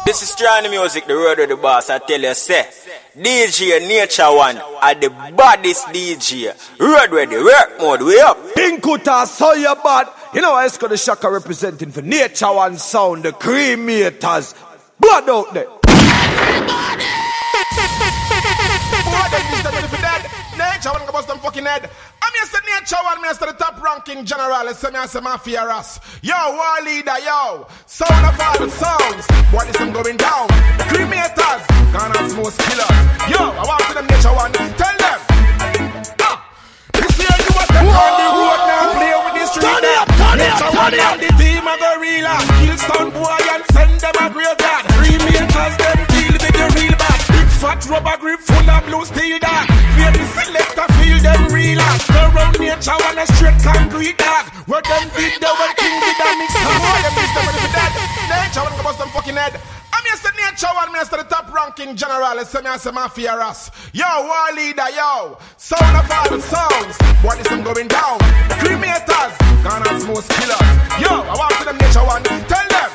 This is Johnny Music, the road of the boss. I tell you, say, DJ Nature One are the baddest DJ. Road ready, work mode, we up. Pinkuta, so you bad. You know, Esco the Shaka representing for Nature One sound, the cremators. Blood out there. Everybody! Boy, they used to be for dead. Nature One go bust them fucking head. I'm here to Nature One, me to the top ranking general. It's me as a mafia ras. Yo, war leader, yo. Sound of all the sounds. What is them going down? Cremators, Ghana's most killers. Yo, I want to them Nature One. Tell them. This year you want them on the road now. Play with the street. Nature One and the team a gorilla. Killstone boy and send them a graveyard. Cremators, them deal with the real bad. Big fat rubber grip full of blue steel dog. Fear the selector feel them real ass. Go round Nature One a straight concrete dog. Where them did the one king did a mix. Boy, them miss them when they dead. Nature One go bust them fucking head. I'm here to Nature One, me to the top ranking general. It's me as a mafia ras. Yo, war leader, yo. Sound of all the sounds. What is them going down? Cremators, Ghana's most killers. Yo, I want to them Nature One. Tell them.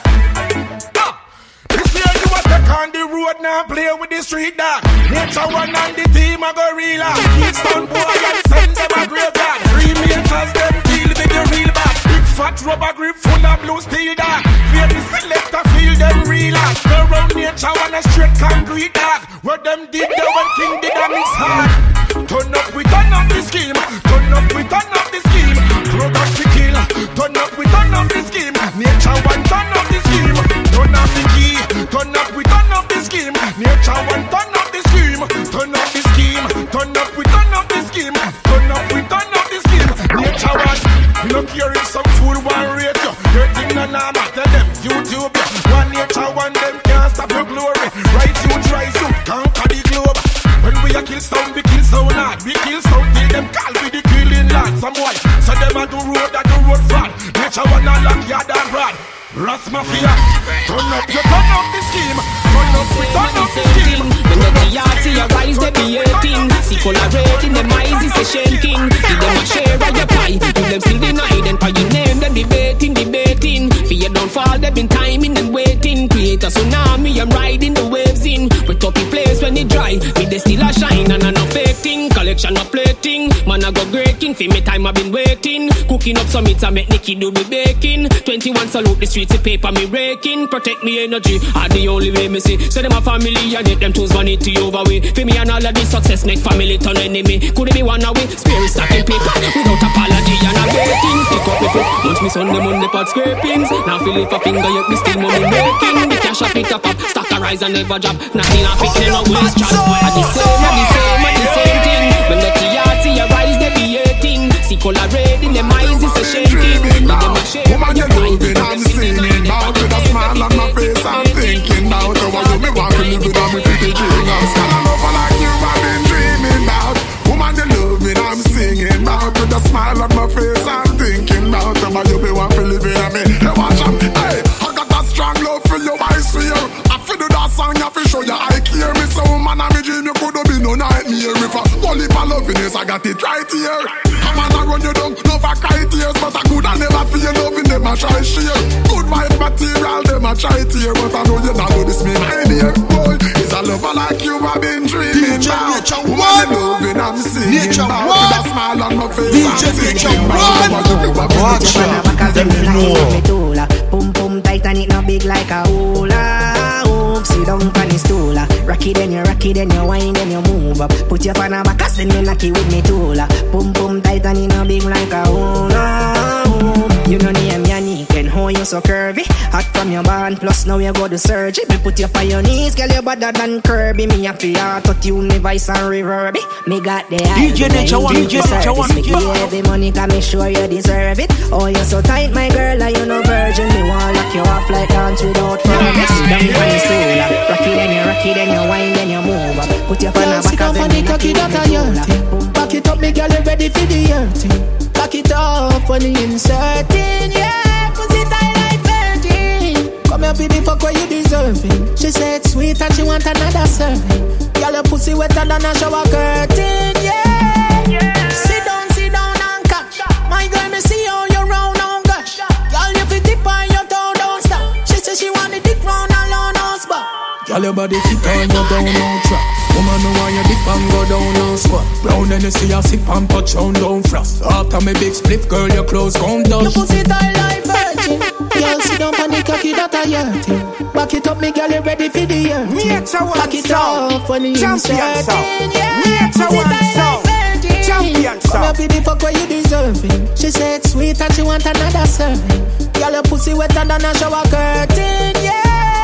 This year you want to on the road now, play with the street dog. Nature One and the team a gorilla. Keystone boy and send them a graveyard. Cremators, them deal with the real bad. Big fat rubber grip full of blue steel dog. Fear the selector feel them real ass. Go round Nature One a straight concrete dog. Where them did the one king did a mix hard. Turn up, we turn up the scheme. Turn up, we turn up the scheme. Program to kill. Turn up, we turn up the scheme. Nature One turn up the scheme. Turn up the key. Turn up, we turn up the scheme. Nature One turn up the scheme. Turn up the scheme. Turn up, we turn up the scheme. Turn up, we turn up the scheme. Nature One. You look here if some fool want rate you. Your thing no normal. Tell them YouTube. One Nature One them can't stop your glory. Rise you, conquer the globe. When we a kill sound, we kill sound hard. We kill sound till them call we the killing land. Some boy, so them a do road fraud. Nature One a lock yard and rod. Ras Mafia, turn up the scheme. Turn up the scheme. When the TRT arise, they be 18. See colorating them eyes is a shaking. See them a share of your pie. Do them still deny them by your name. Them debating. Fear don't fall, they been timing and waiting. Create a tsunami, I'm riding the waves in. We top the place when it dry. Me they still a shine and I no fake thing. Collection of plating. Man I go breaking. For me time I been waiting. Cooking up some meat I make Nicky do the baking. 21 salute the streets of paper me raking. Protect me energy. I the only way me see. So them a family and it them choose vanity over way. For me and all of the success make family turn enemy. Could it be one away? Spirit stacking paper without apology and a waiting. Stick up me foot. Once me son them on the pot scrapings. Now feel if a finger yet me still money making. The cash up it up. Stock a rise and never drop. Nothing off it no waste chat. The same thing. When the TRT arise they be 18. See color red in them eyes is a shaking. Woman you moving and singing out with a smile on my face. I'm thinking about how you me want to live with a pretty dream. I'm scared of like you I've been dreaming about. Woman you loving I'm singing out with a smile on my face. I'm thinking about how you me want to live with me. Hey watch out, hey I got a strong love for you, I swear. I feel do that song you feel show you I care me. So woman I'm a dream you could be no nightmare. If I only for lovingness I got it right here. I'm gonna run you down, no for cry tears. But I could have never feel loving them I try share. Good vibe material them I try tear. But I know you not do this me my dear. Boy, it's a lover like you I've been dreaming about. Nature Woman loving I'm singing about. With a smile on my face I'm thinking about. Watch out, them you know. Pum pum tight and it not big like a hula hoop. Sit down on the stool. Rocky then you whine then you move up. Put your pan on back then you knock it with me tool. Pum pum tight and it not big like a hula hoop. You know name Yannick and how you so curvy. Hot from your band plus now you go to surgery. Me put you on your knees, girl you better than Kirby. Me have to auto-tune me voice and reverb it. Me got the DJ Nature One, DJ Nature One. Me give you every money cause me sure you deserve it. Oh you so tight my girl and you no virgin. Me want lock you off like dance without furnace. Down on the stool. Rocky then you whine then you move up. Put your pan on back of them. Back it up me girl you ready for the earthing. Back it up when you inserting. Yeah, pussy tight like 13. Come here for the fuck where you deserving. She said sweet and she want another serving. Girl your pussy wetter than a shower curtain. Yeah. Sit down and catch. My girl me see how you round on gosh. Girl you fit dip on your toe don't stop. She said she want the dick round alone on spot. Girl, your body fit on you down on track. Woman, know why you dip and go down on squat. Brown and you see a sip and touch on down frost. After me big split, girl, your clothes come down. You pussy tight like virgin. Girl, sit down on the cocky that I hurt you. Back it up, me girl, you ready for the hurt. Back it up when you insert it. Yeah, pussy tight like virgin. Champion song. Come up with the fuck where you deserving. She said sweet and she want another serving. Girl, your pussy wetter than a shower curtain. Yeah.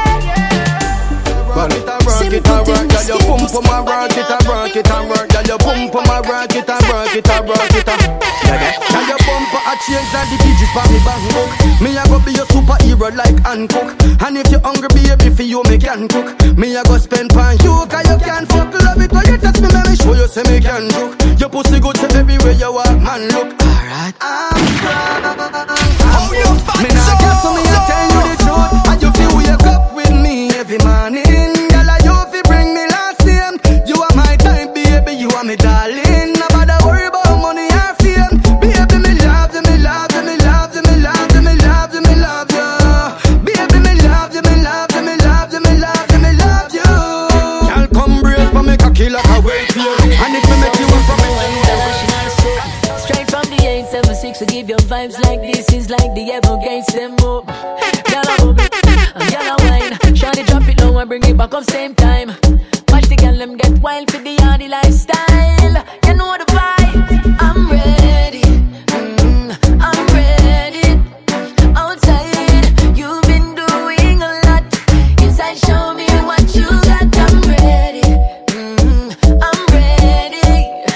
Work it and work it and work, girl, you pump for my work it and work it and work, girl, you pump for my work it and work it and work it and. Girl, you pump for a change like the digits for me bank book. Me a go be your superhero like Hancock. And if you hungry baby for you me can cook. Me a go spend pan you 'cause you can fuck. Love it when you touch me, let me show you say me can cook. Your pussy good to everywhere you walk, man look. Alright, I'm strong. Oh, you fat me not get to me, I tell you the truth. And you feel wake up with me every morning. Girl, you fi bring me last name. You are my time, baby, you are me darling. No bother worry about money or fame. Baby, me love you, me love you, me love you, me love you, me love you, me love you. Baby, me love you, me love you, me love you, me love you, me love you. Girl, come brace for me cocky like a wait for you. And if me make you up from me, straight from the 876, we give you vibes like this is like the Evergates them up. Girl, I hope it, girl, I wine. Shawty drop it low and bring it back up same time. Watch the girl them get wild for the yardy lifestyle. You know the vibe. I'm ready. I'm ready. Outside, you've been doing a lot. Inside, show me what you got. I'm ready. I'm ready.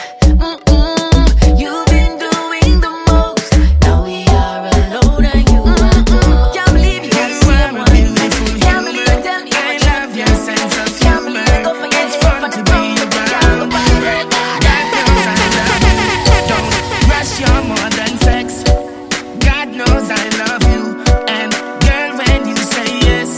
You've been doing the most. Now we are alone and you can't believe you can see one. Can't believe you tell me I love your sense of humor. It's fun to be around. God knows I love you. Don't rush, you're more than sex. God knows I love you. And girl, when you say yes,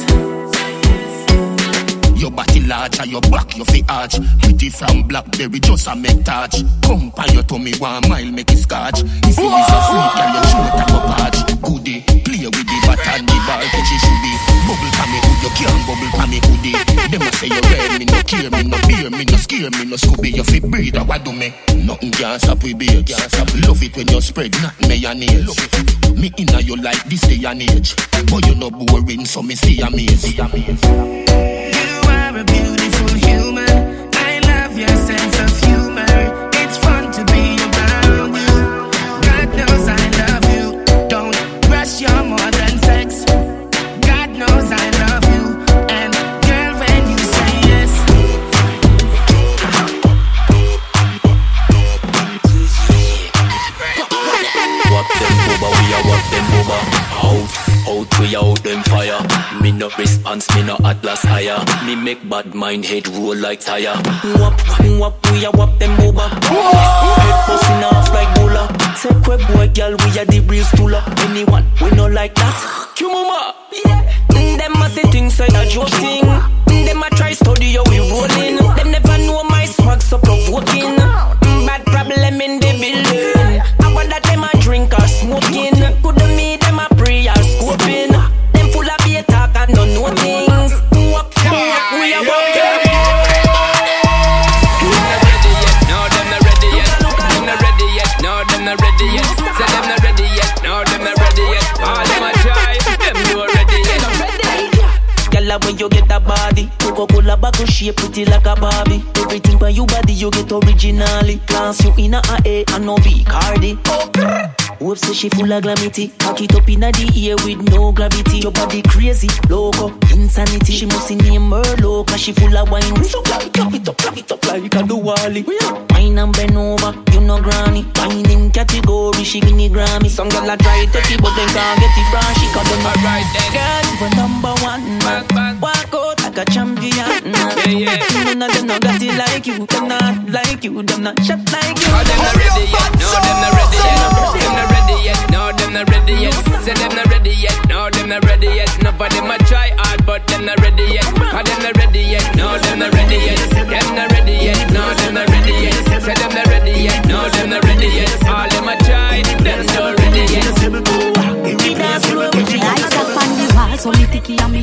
your body large and your back your fi arch. Pretty from Blackberry just a make touch. Come by your tummy 1 mile make it scotch. If you is a freak and your show it a go patch. Goodie, play with the bat and the ball catch it should be. Bubble pa me hood, you can't bubble pa me hoodie. Them a say you red, me no care, me no beer, me no scare, me no Scooby. You fi breathe, what do me? Nothing can stop we be, can't stop. Love it when you spread, not mayonnaise. Me inna you like this day and age. But you no boring, so me see amaze. you are a beautiful human. I love your sense of humor. It's fun to be around you. God knows I love you. Don't rush, you're more than sex. God knows I love you. And girl, when you say yes, walk them booba, we a walk them booba. Out, we out them fire. Me no response, me no Atlas higher. Me make bad mind head roll like tire. Wap, we a wap them booba. Head busting off like bowler. Take a boy, girl, we a the real stooler. Anyone, we no like that. Kumuma, yeah. Them a say things like a joke thing. Them a try study how we rolling. Them never know my swag so provoking. Bad problem in the building. I want that them a drink or smoking. Coulda me them a pray or scoping. Them full of beer talk and don't know things. Walk, we a walk them. No, them not ready yet. Them not ready yet. No, them not ready yet. Say them not ready yet. No, them not ready yet. All them a try. Them not ready yet. Girl, when you get a body, Coca-Cola bottle shape pretty like a Barbie. Everything by you body you get originally. Class you in a A and no B Cardi. Hope say she full of glamity. Pack it up in the ear with no gravity. Your body crazy, loco, insanity. She must name her low, cause she full of wine. So clap it up like a Duwali. Wine and bend over, you know granny. Wine in category, she give me Grammy. Some girl a try to take it, but then can't get it from. She call them alright then. Girl, you a number one. Back. Walk out like a champion. Yeah. None of them no got it like you. Them not like you, them not shot like you. Oh, them not ready yet. No, them not ready yet. Them not ready yet. No, them not ready yet. Say them not ready yet. No, them not ready yet. None of them a try hard, but them not ready yet. Oh, them not ready yet. No, them not ready yet. Them not ready yet. No, them not ready yet. Say them not ready yet. No, them not ready yet. All them a try, them not ready yet. Lights up on the wall, so me ticky and me tacky pa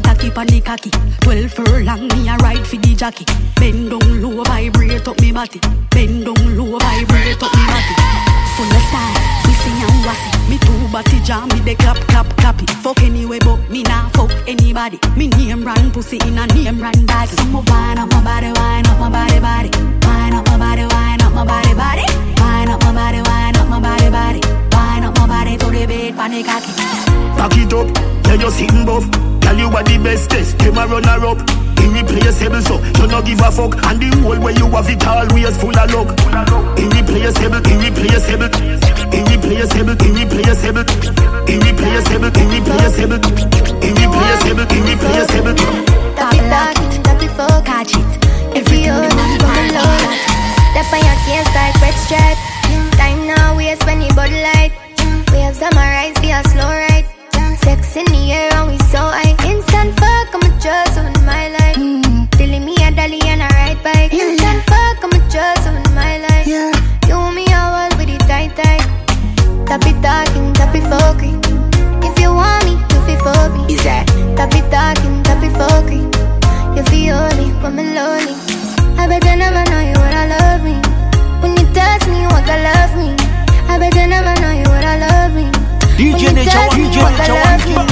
on the cocky. 12 furlong, me a ride for the jockey. Bend down low, vibrate up me body. Bend down low, vibrate up me body. Full of style, me sing and wassy. Me two body jam, me de clap, clap, clap it. Fuck anyway, but me nah fuck anybody. Me name brand pussy in a name brand bag. So me wind up my body, wind up my body, body. Wind up my body, wind up my body, body. Wind up my body, wind up my body, body. Wind up my body to the bed, panic cocky. Back it up, tell you sitting buff. Tell you what the best test, them a run her up. Irreplaceable so, you no give a fuck. And the whole way you have it always full of luck. Irreplaceable, irreplaceable. Irreplaceable, irreplaceable. Irreplaceable, irreplaceable. Irreplaceable, irreplaceable. Tap it, tap it, fuck, catch it. If you hold me, come along. That by your case like red stripe. Time now, we spend the body light. We have summarized via slow ride. Sex in the air and we so high. Instant fuck, I'm a just on my life. Telling me a dolly and a ride bike. Instant fuck, I'm a just on my life. You and me a wall with it tight. Tap it talking, tap it fucking. If you want me, you feel for me. Is that? Tap it talking, tap it fucking. You feel me when I'm lonely. I bet you never know you would I love me. When you touch me, you want to love me. I bet you never know you would I love me. DJ Nature One, DJ Nature One,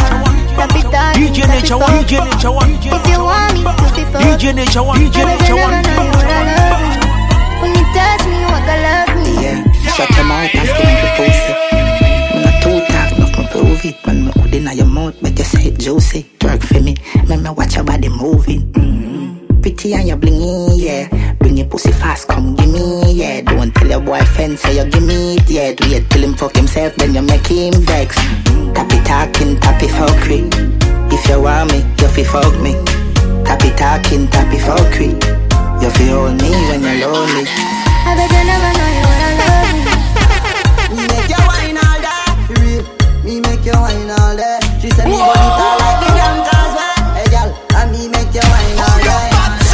DJ Nature One, DJ Nature One. If you want me, you feel for me. DJ Nature One, DJ Nature One. When you touch me, you want to love me. Yeah, shut your mouth and skin the pussy. I'm not too talk, nothing prove it. When me hood in your mouth, but you say it juicy. Twerk for me, make me watch your body moving. Pretty and you blingy, yeah. Bring your pussy fast, come give me, yeah. Don't tell your boyfriend, say you give me it, yeah. Do you tell him fuck himself, then you make him vex. Tap it talking, tap it fuckery. If you want me, you fi fuck me. Tap it talking, tap it fuckery. You fi hold me when you're lonely. I bet you never know you wanna love me. Me make you wine all day, for real. Me make you wine all day. She said me body tall like the damn Coswell. Hey girl, and me make you wine all day.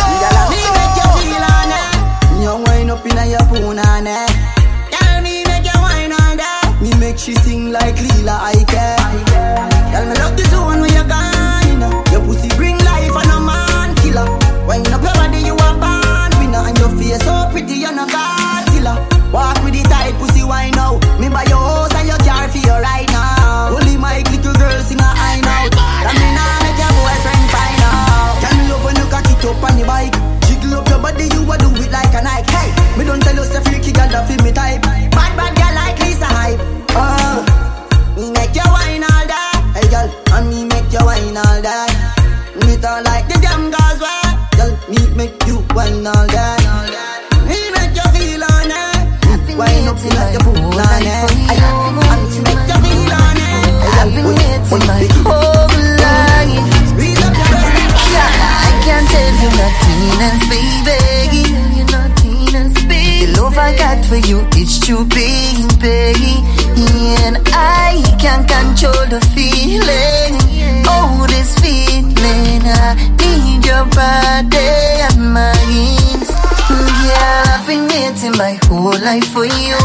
Inna your punane, girl, me make you wine all day. Me make she sing like Lila Ike. Girl, me love the zone where you gone. Your pussy bring life and a man killer. Wine up your body, you a band winner. And your face so pretty, you're no Godzilla. Walk with the tight pussy wine now. Me buy your house and your car for you right now. Only my little girl sing a high note. And me nah make your boyfriend find out. Girl, me love when you cock it up on the bike. Jiggle up your body, you a do it like a Nike. Hey, me don't tell you say freaky girl that feel me type. Bad girl like Lisa Hype. Me make you wine all day. Hey girl, and me make you wine all day. Me don't like the damn girls way. Girl, me make you wine all day. Me make you feel on it. Wine up like you put on it. And me make you feel on it. I've been waiting my whole life. Raise up your breast. I can't tell you nothing else, baby. The love I got for you is true, baby. And I can't control the feeling. Oh, this feeling. I need your body and mine. Yeah, I've been waiting my whole life for you.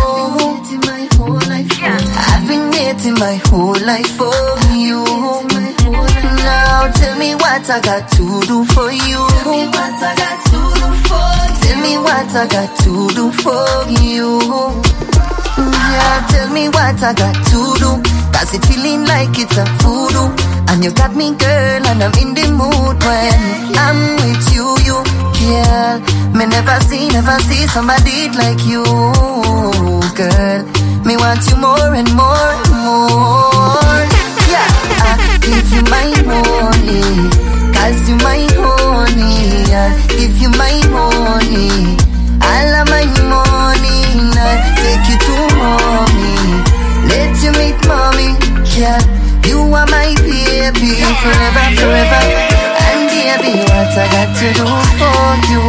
I've been waiting my whole life for you. Now tell me what I got to do for you. Tell me what I got to do for you. Tell me what I got to do for you. Yeah, tell me what I got to do. Cause it feeling like it's a voodoo. And you got me, girl, and I'm in the mood when I'm with you, girl. Me never see somebody like you, girl. Me want you more and more and more. Yeah, I give you my money, cause you my honey. I give you my money, all of my money. I take you to mommy, let you meet mommy. Yeah, you are my baby, forever, forever. And baby, what I got to do for you?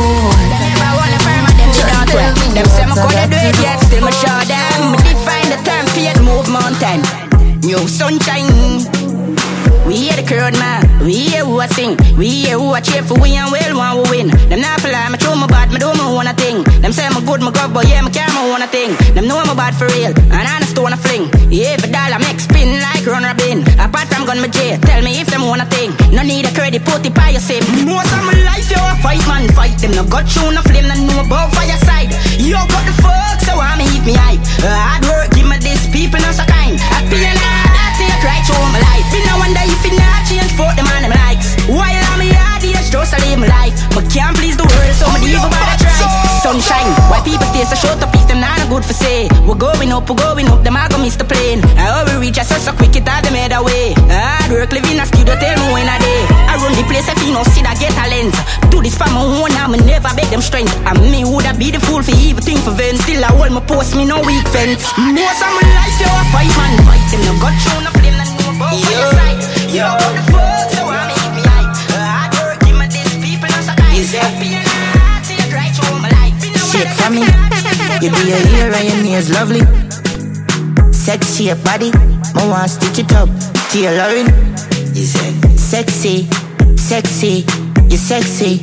Just tell me them say me what I coulda do got it to yet, do still me for show them. you. Me define the term, fear move mountain. New sunshine. We hear the crowd, man. We hear who I sing, we hear who I cheer for. We and well one we win. Them not for lie, me throw my bad, me do my own a thing. Them say I'm good, my gov, but yeah, me care my own a thing. Them know I'm a bad for real, and I stone a fling. Yeah, for dollar make spin like run bin. Apart from gun my J, tell me if them want a thing. No need a credit, put it by your sim. Most of my life, yo, a fight man, fight them. No got you, no flame, no know about fire side. Yo, got the fuck, so I'm eat me hype. Hard work, give me this, people not so kind. I feel an I take right through my life. Me no wonder if it not change for them and them likes. While I'm here, just to live my life. But can't please the world, so me even bother try. Sunshine, why people stay so short up if them not good for say. We're going up, them I go miss the plane. I always reach us so quick it all them head away. Hard work, living a studio, tell me when a day. I run the place if you know see that get talent. Do this for my own, I'm never beg them strength. And me would I be the fool for evil thing for vent. Still I hold my post, me no weak fence. Most of my life, yo, I fight man, fight them. No got you, no flame, no know about fire side. Yo, what the fuck, so I'm eat me hype. Hard work, give me this, people not so kind. Happy and I take right through my life. Shit for me, you do your hair and your nails lovely. Sexy your body, I want stitch it up. Tailoring, you said sexy, sexy, you sexy,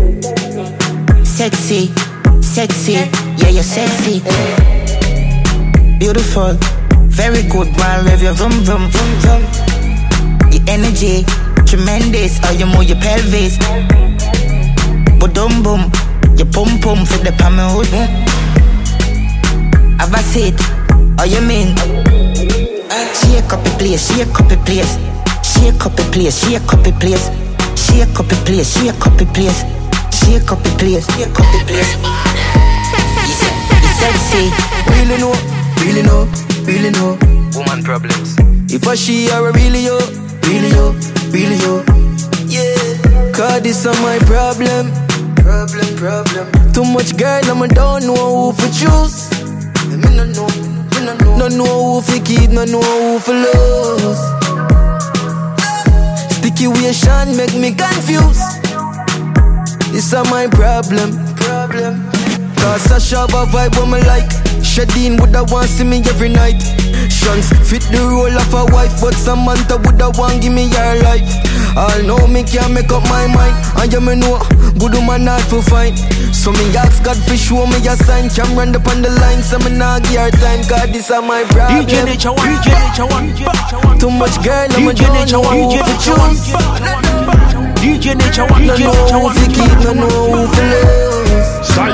sexy, sexy, yeah you're sexy. Beautiful, very good, one rev your vroom vroom vroom vroom. Your energy, tremendous, how you move your pelvis. Boom boom, your pum pum for the palm hood. Have a seat, how you mean? Shake up the place, shake up the place. Shake up the place, shake up the place. Shake up the place, shake up the place. Shake up the place, shake up the place. You sexy. Really know, really know, really know. Woman problems. If I she are really yo, really yo, really yo. Yeah. Cause this are my problem. Problem. Too much girl, I don't know who for choose. No know who for keep, no know who for lose. Sticky situation make me confused. This are my problem. Cause I shop a vibe when me like. Shadeen woulda want see me every night. Shans fit the role of a wife, but Samantha woulda want give me your life. All know me can't make up my mind, and you me know good woman not for fine. So me ask God for show me a sign. Can run up on the line, so me nah give her time. Cause this are my problem. DJ Nature One. Too much girl, I'm a don't know who to choose. DJ Nature One. No know who to keep, no know who to lose.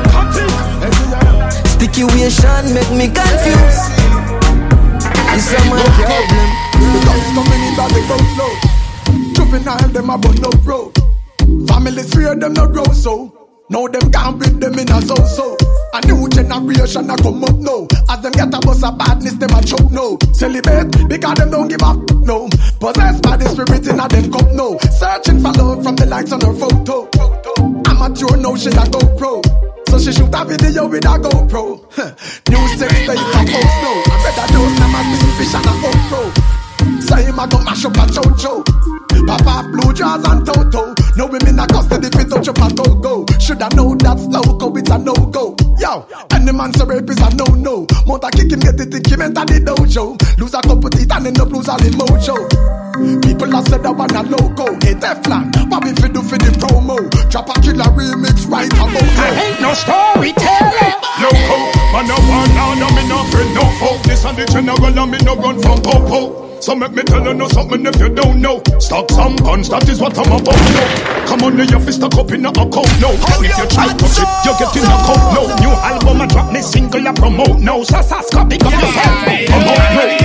Sticky situation make me confused. This is my problem. The guys coming in that they go slow. Juvenile them about no road. Families fear them no grow so. Now them can't bring them in a so. A new generation a come up now. As them get a bus of badness them a choke no. Celebrate because them don't give up no. Possessed by the spirit in a them cup no. Searching for love from the likes on her photo. Amateur now she a GoPro. So she shoot a video with a GoPro. New sex tape a post no. I read a dose them a spin fish and a GoPro. Say him a go mash up a chocho. Papa blue jaws and Toto. No women a custody fit touch up a go-go. Shoulda know that's loco, it's a no-go. Yo, any man so rape is a no-no. Mount kick him, get it, think him enter the dojo. Lose a couple teeth and end up lose all the mojo. People have said that one a loco. Hey Teflon, what we fi do for the promo? Drop a killer remix right about now. I ain't no storyteller. Loco, man no one now, no me no friend, no folk. This and the general and me no run from popo. So make me tell you know something if you don't know. Stock some guns, that is what I'm about now. Come on, your fist stuck up in a account now. And if you try to touch it, you get in a coat now. New album, I drop me single, I promote now. So Saska, pick up yourself, come on now.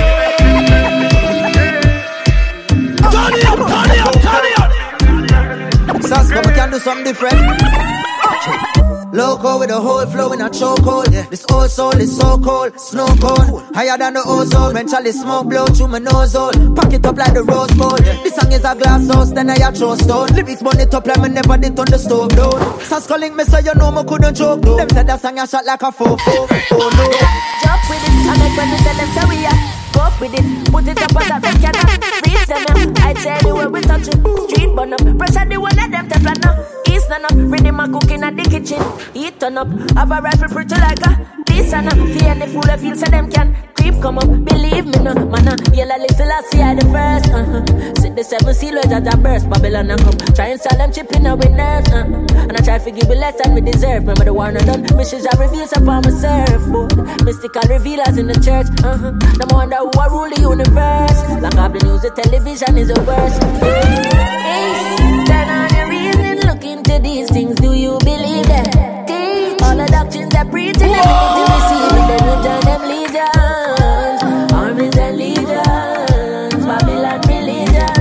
Turn it up. Saska, we can do something different. Loco with a whole flow in a chokehold. This old soul is so cold, snow cold. Higher than the ozone, when Charlie smoke blow through my nose hole. Pack it up like the rose bowl. This song is a glass house, then I a throw stone. Lyrics burn it up like me never did on the stove down. Saska link me so you know me couldn't joke though. Them said that song a shot like a fofo. Oh no. Jump with it, I make when we tell them say we are. Go up with it, put it up on that them cannot reach them. I tell you where we touch it. Street burn up, pressure the one of them Teflon up. East none up, ready my cooking at the kitchen. Eat turn up, have a rifle pretty like a this and up. Fear any fool I feel so them can creep come up. Believe me no, man, yellow little I see I the first. Sit the 7 seal where Jaja burst. Babylon and come. Try and sell them chip in our nerves. And I try to give you less than we deserve. Remember the war not done. Missions are revealed upon my surfboard. Mystical revealers in the church. No wonder who I rule the universe. Long up the news, the television is the worst. Turn on your reason, look into these things. Do you believe them? All the doctrines they're preaching, they need to receive it. Then you join them legions, armies and legions, Babylon religion,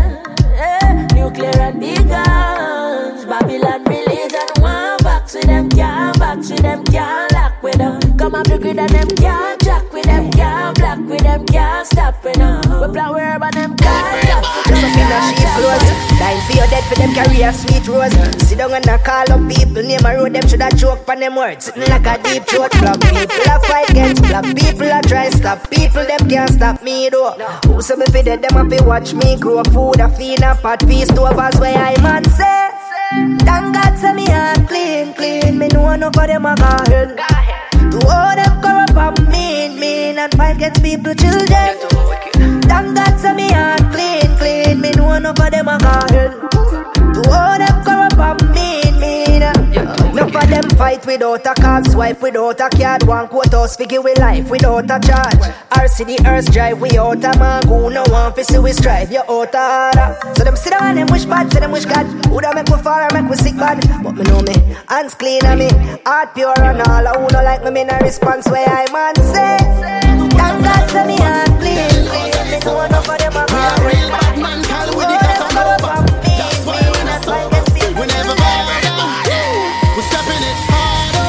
nuclear and big guns, Babylon religion. One box with them, can't box with them, can't lock with them. Come up the grid and them can't jack with them, can't block with them, can't stop with them. We plan where about them can't stop with them. She flows, dying for your dead for them career sweet rose. Sit down and call up people, name a road, them shoulda choke on them words. Sitting like a deep throat, black people a fight against black people a try stop people, them can't stop me though. Who say me fi dead, them a fi watch me grow. Food a feed a pot, feast overs where I man say. Thank God say me heart clean, clean. Me know no for them a go hell. To all them corrupt and mean, and fight against people children. Thank God say me heart clean, clean. Me know no for them a go hell. To all them corrupt and mean. None of them fight without a card, swipe without a card. One quote us figure with life without a charge. RC the earth drive without a man. Who no one fi see we strive, you out a order. So them sit down and them wish bad, say them wish God. Who da make we far, make we sick bad. But me know me, hands clean and me heart pure and all. Who no like me no response where I man say. Thank God say me heart clean, clean. Me know enough of them a go real bad man call with the Casanova. That's why when I fight against people, we never bow down. We stepping it harder,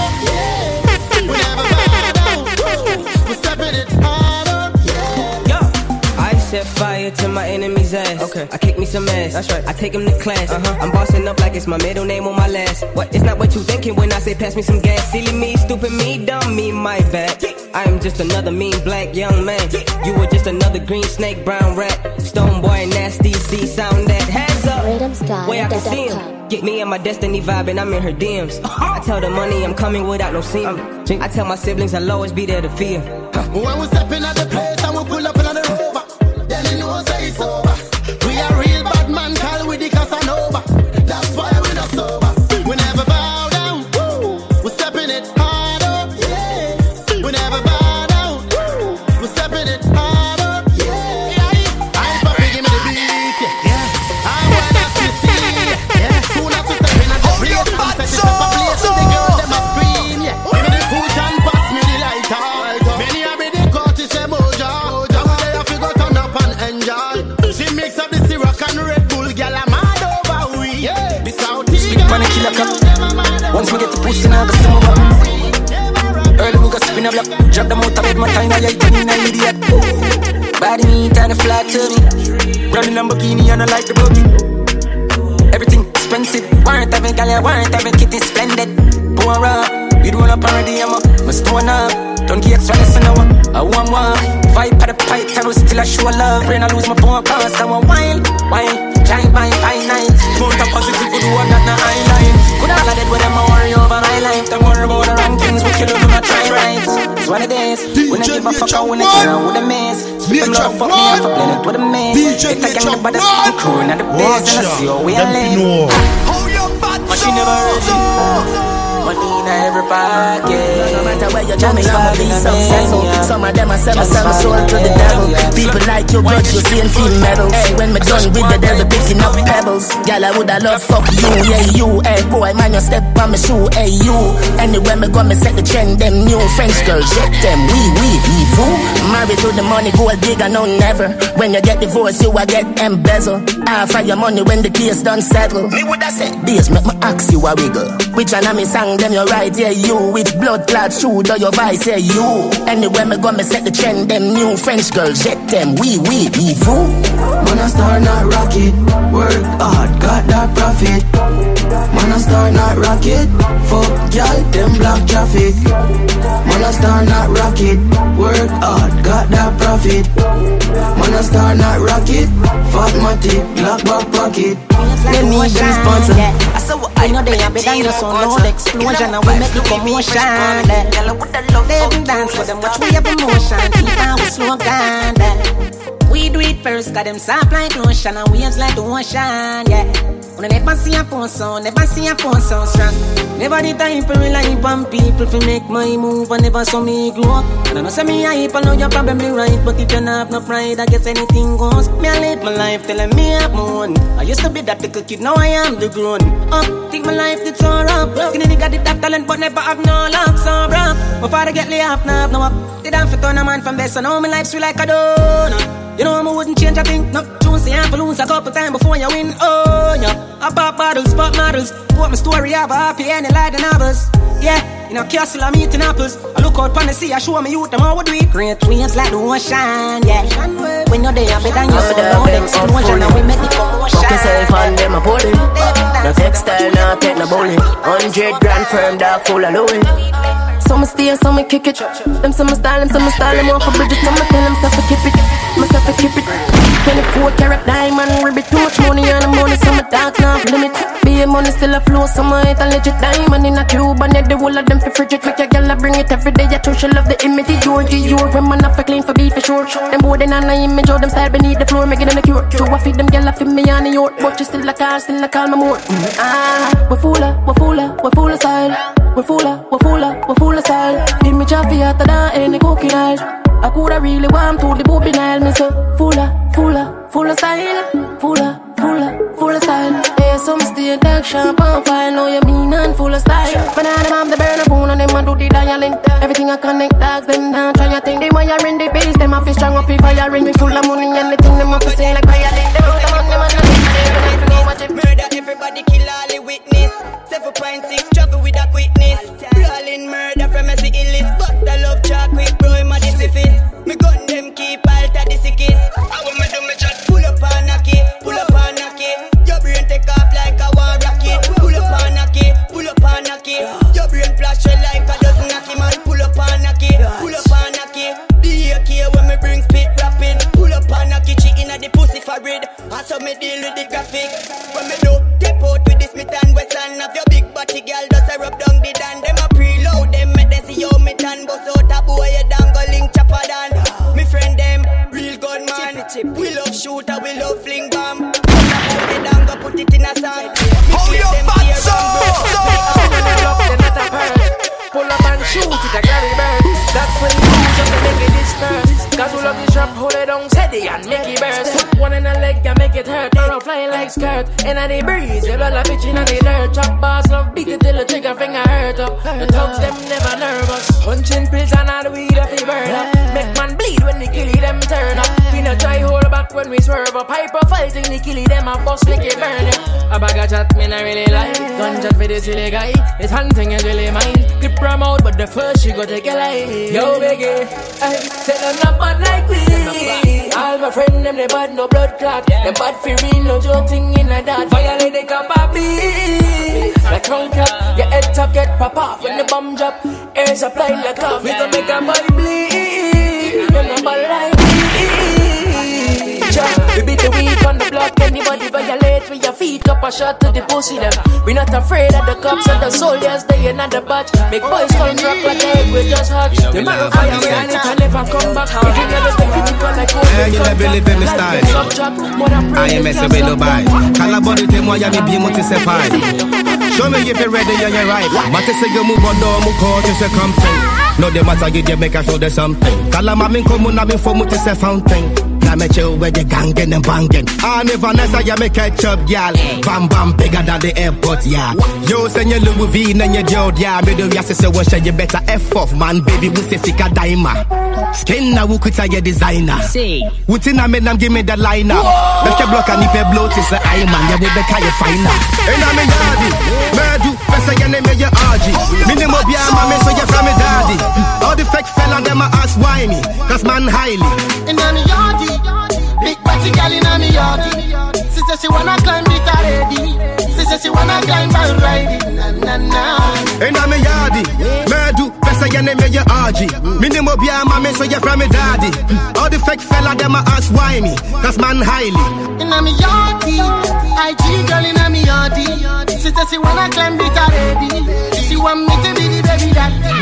we never bow down. We stepping it harder, Yo, I set fire to my enemy's ass. Okay, I kick me some ass. That's right. I take him to class. I'm bossing up like it's my middle name on my last. What? It's not what you thinking when I say pass me some gas. Silly me, stupid me, dumb me, my bad. I am just another mean black young man. You were just another green snake, brown rat. Stone boy, nasty, see sound that hands up. Way I can see him. Get me and my destiny vibing, I'm in her DMs. I tell the money I'm coming without no seam. I tell my siblings I'll always be there to fear. When we stepping at the place and we pull up in the rover, then you know say it's over. We are real bad man, call with the Casanova. That's why we not sober. We never bow down. We stepping it harder. We never bow down. We stepping it harder. I'm Papi, give me the beat. I want us to see. Soon as we step in at the place, I'm setting up a place so the girl them a scream. Give me the push and pass me the lighter. Many are be the Curtis emoja. Just say I figure turn up and enjoy. She mix up the Ciroc and Red Bull, girl I'm mad over we. The Southie Spin on the killer cup. Once we get the pussy now, go simmer up. Early we go spin a block. Drop them out of bed, my time I ain't turning an idiot. Body neat and a flat to me. Running Lamborghini and I like the buggy. Everything expensive. Warrant of it, girl, warrant of it, kitty splendid. Pour up, we roll up already, I'm a stone up. Don't get extra less an hour. I want one. Vibe at the pipe, I was still a show love. When I lose my phone, cause I want wine. Giant by 5 nights. Mount a positive for the one that not highlight. Could all of that with them, I worry over my life. Don't worry about the rankings, we kill them, I try right. It's what it is. When I give a fuck, I wanna get around with a mess. Speak them love, fuck me, I fuck blend it with a mess. It's like I'm the baddest fucking crew, not the best. And I see how we are lame. Machine never ready. Money in every pocket. No matter where you're coming from, be successful. Some of them are sell soul to the devil. People like you, but you see and feel medals. Hey, when me done with the devil, picking up pebbles. Girl, I woulda love fuck you, yeah you. Hey boy, man, you step on my shoe, hey you. Anywhere me go, me set the trend. Them new French girls, jet them, we fool. Married to the money, gold digger, no never. When you get divorced, you a get embezzle. Half of your money when the case done settle. Me woulda said this, make me ask you a wiggle. Which one of me sang? Them you right, yeah you. With blood clot shoe, do your vice, yeah you. Anywhere me go, me set the trend. Them new French girls, jet them, we fool. Man a star not rocket, work hard, got that profit. Man a star not rocket, fuck y'all, them block traffic. Man a star not rocket, work hard, got that profit. Man a star not rocket, fat matic, black back pocket. Let me be sponsor. I saw what I know they have been done, so no explosion, and we make the commotion. Let them dance for them, watch we have emotion. Keep on with slogan. we do it first, got them soft like lotion and waves like the ocean, yeah. When I never see a phone sound, never see a phone sound strong. Never the time for rely on people to make my move and never saw me grow up. And I know say me hype, I know you're probably right, but if you don't have no pride, I guess anything goes. Me I live my life telling me I'm on. I used to be that little kid, now I am the grown up. Think my life did so rough. Skinny nigga did have talent, but never have no luck, so rough. My father get laid off, now no up. Did I fit on a man from best, so now my life's sweet like a donut. You know I wouldn't change a thing. No, June say I'm for lose a couple times before you win. Oh, yeah. I pop bottles, pop models. Put my story up, happy and like the novels. Yeah, in a castle I'm eating apples. I look out on the sea, I show me youth, them all would do it. Great waves like the ocean, yeah. When you're there, better than you, so don't explosion. And we make the commotion. Fuck yourself and them a bully. No textile, no take no bully. 100 grand firm, dog full of Louis. So me stay, so me kick it. Them some style, them want for Bridget. So me tell them stuff to keep it, myself to keep it. 24 karat diamond, ribbit. Too much money on the money, so my dogs not limit. Be a money still a flow, so my hit a legit diamond in a cube. And the whole of them for frigid. Make your girl bring it every day. I true, she love the image, Georgie. You're when man up for clean for beef for sure. Them board in on the image, or them style beneath the floor, making them a cure. True, I feed them girl, I feed me on the yacht. But you still a car, still a call me more. We're full of style. We're full of style. Give me Chaffee out of that any cookie night. I coulda really want to the booby Nile. Me so full of style. Full of style. Yeah, some stay dark sharp and file. Now you mean and full of style. Banana mom the burner phone and them a do the dialing. Everything I connect dogs them down. Try your thing. They wire in the base. Them a fish strong up if firing. Me full of money and the thing them a fi sing like violin. Them out the man them a not murder everybody kill all the witness. 7.6 travel with a quickness. Brawling murder from a city list. But the love chalk quick bro him a disifis. Me gun them keep alter the sickest. I want me do me chat. Pull up and knock it. Your brain take off like a war rocket. Pull up and knock it. Your brain flash like a dozen knocky man. Pull up and knock it. The AK when me bring spit rapid. Pull up and knock it. Chicken at the pussy for red. And so me deal with the graphic. When me do step out with this Smith and Wesson. Have your big body girl does a rub down the dan. Them a preload them make them see how me tan. Bust out a boy a dangling chopper dan. Me friend them real gunman. We love shooter, we love fling bomb. Put it in a song. Hold your butt so. Pull up and shoot it, I carry burn. That's when you just to make it disperse. Cause we love the shop, hold it down, steady and make it burst. Put one in a leg and make it hurt. Now flying like skirt. And at the breeze, you blood like bitchin' and they lurch. Chop bars, love beat it till the trigger finger hurt up. The thugs, them never nervous. Punching pills and all the weed up, they burn up. Make man bleed when they kill them turn up. We no try hold back when we swerve up. Hyper fighting, they kill them and bust make it burn up. A bag of chat, me not really like. Gun chat for the silly guy. It's hunting is really mine. Clip her out, but the first she go take a life. Yo, Biggie, I say them not bad like we. All my friends, them they bad, no blood clot. Them bad for real, no joking in a that. Violate they come baby. Like trunk cap, your head top get pop off when the bomb drop. Air supply like off, we gon' make a body bleed. Them not bad like we. We beat the weak on the block. Anybody violate with your feet up a shot to the pussy them. We not afraid of the cops and the soldiers. They in the batch. Make boys come drop like a egg with just hatch. The man fire and it can never come back. If you never stay critical like hey, you never live in the style. I ain't messing with nobody. Calabody te moya mi bi mo te se pai. Show me if you're ready and you're right. Mate se you move on down, move call to say something. No the matter you just make a show there's something. Calama min come on me for mo te se fountain. I met you with the gangin' and bangin'. I never Vanessa, you make ketchup, y'all. Bam bam, bigger than the airport, yeah. Yo, send your Louis V and your Jod, yeah. Middle ya say what you better F off, man, baby. We say sika daima. Skin na who could your designer. See. Wutina me nam give me the liner. Left your block and if you blow to say I man, you will be kind of finer. And I'm in yardy. Murdu, best again they make your RG. Minimum be a man, so you're from me daddy. All the fake fella them a ask why me. Cause man highly. And I'm in yardy. Big body girl in a me yardy. She said she wanna climb it already. She said she wanna climb and ride it. Na na na. And I'm a yardy. Murdu, best again they make your RG. Minimum be a man, so you're from me daddy. All the fake fella them a ask why me. Cause man highly. And I'm a yardy. IG girl in a me yardy. She said she wanna climb it already. She want me to be the baby that. Na na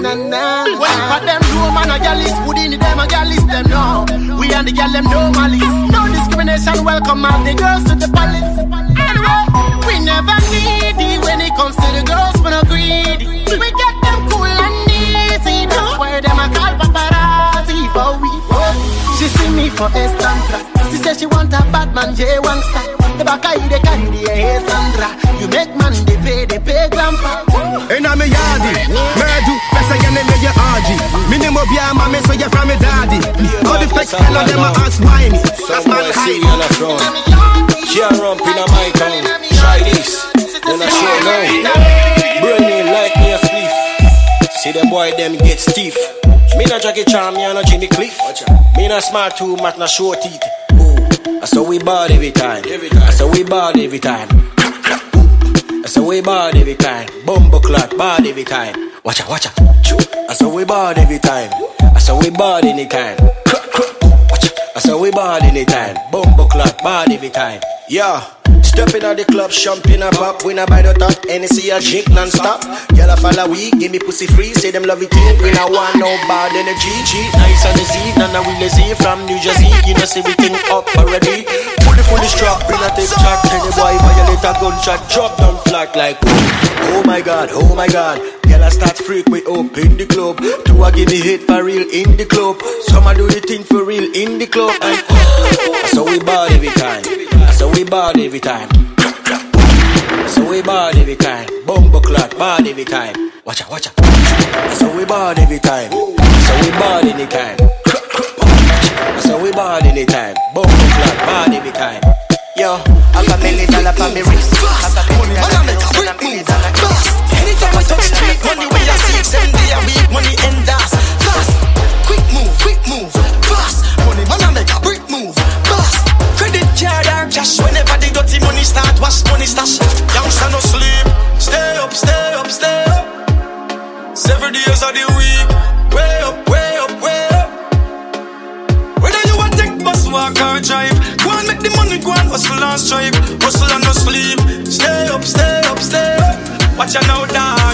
na na. Well, for them no man a gal is Houdini, them a gal is them no. We and the gal them no malice. No discrimination, welcome all the girls to the palace. Anyway, we never needy when it comes to the girls, we no greedy. We get them cool and easy. That's why them a call paparazzi for we. She see me for Estampa. She say she want a bad man, J1 star. The back of the carry the hair, Sandra. You make man, they pay grandpa. And I'm a yardie, Merdu, best again in your RG. Minimum beer, my miss, so you're from a daddy. All the fake fellow, them are ask why me. That's my high. She a rump in a my town. Try this, then I show now. Brainy like me a spliff. See the boy, them get stiff. Me na Jackie Chan, me na Jimmy Cliff. Me na smart too, mat na short teeth. That's how we bad every time. That's how we bad every time. That's how we bad every time. Bumbo clot bad every time. Watcha, watcha. That's how we bad every time. That's how we bad anytime. Watcha. That's how we bad anytime. Bumbo clot bad every time. Yeah. Stepping at the club, champagne a pop. We na buy the top, NC a drink non-stop. Y'all a follow we, give me pussy free. Say them love it too, we na want no bad energy. Cheat, nice on the sea, none we lazy. From New Jersey, you know see everything up already. Fully strap, bring a take chat. Tell the boy violate a gunshot. Drop down flat like oh my god, oh my god. Y'all a start freak, we up in the club. Two a give me hit for real in the club. Some a do the thing for real in the club. And so we bad every time. So we bad every time. So we bad every time. Bumbo clot bad every time. Watcha, watcha. So we bad every time. So we bad anytime. So we bad anytime. Bumbo clot bad every time. Yo, I got $1 million on me wrist. Money, I make a brick move. Fast. Anytime I touch street, money we a 6-7 day a week. Money end us. Fast. Quick move. Fast. Money, man, I make a brick move. Fast. Credit card or cash. Whenever the dirty money start, wash money stash. Youngster no sleep. Stay up. 7 days of the week. Way up. Whether you want take bus, walk or drive, go and make the money, go and hustle and strive. Hustle and no sleep. Stay up. Watch out now, dog.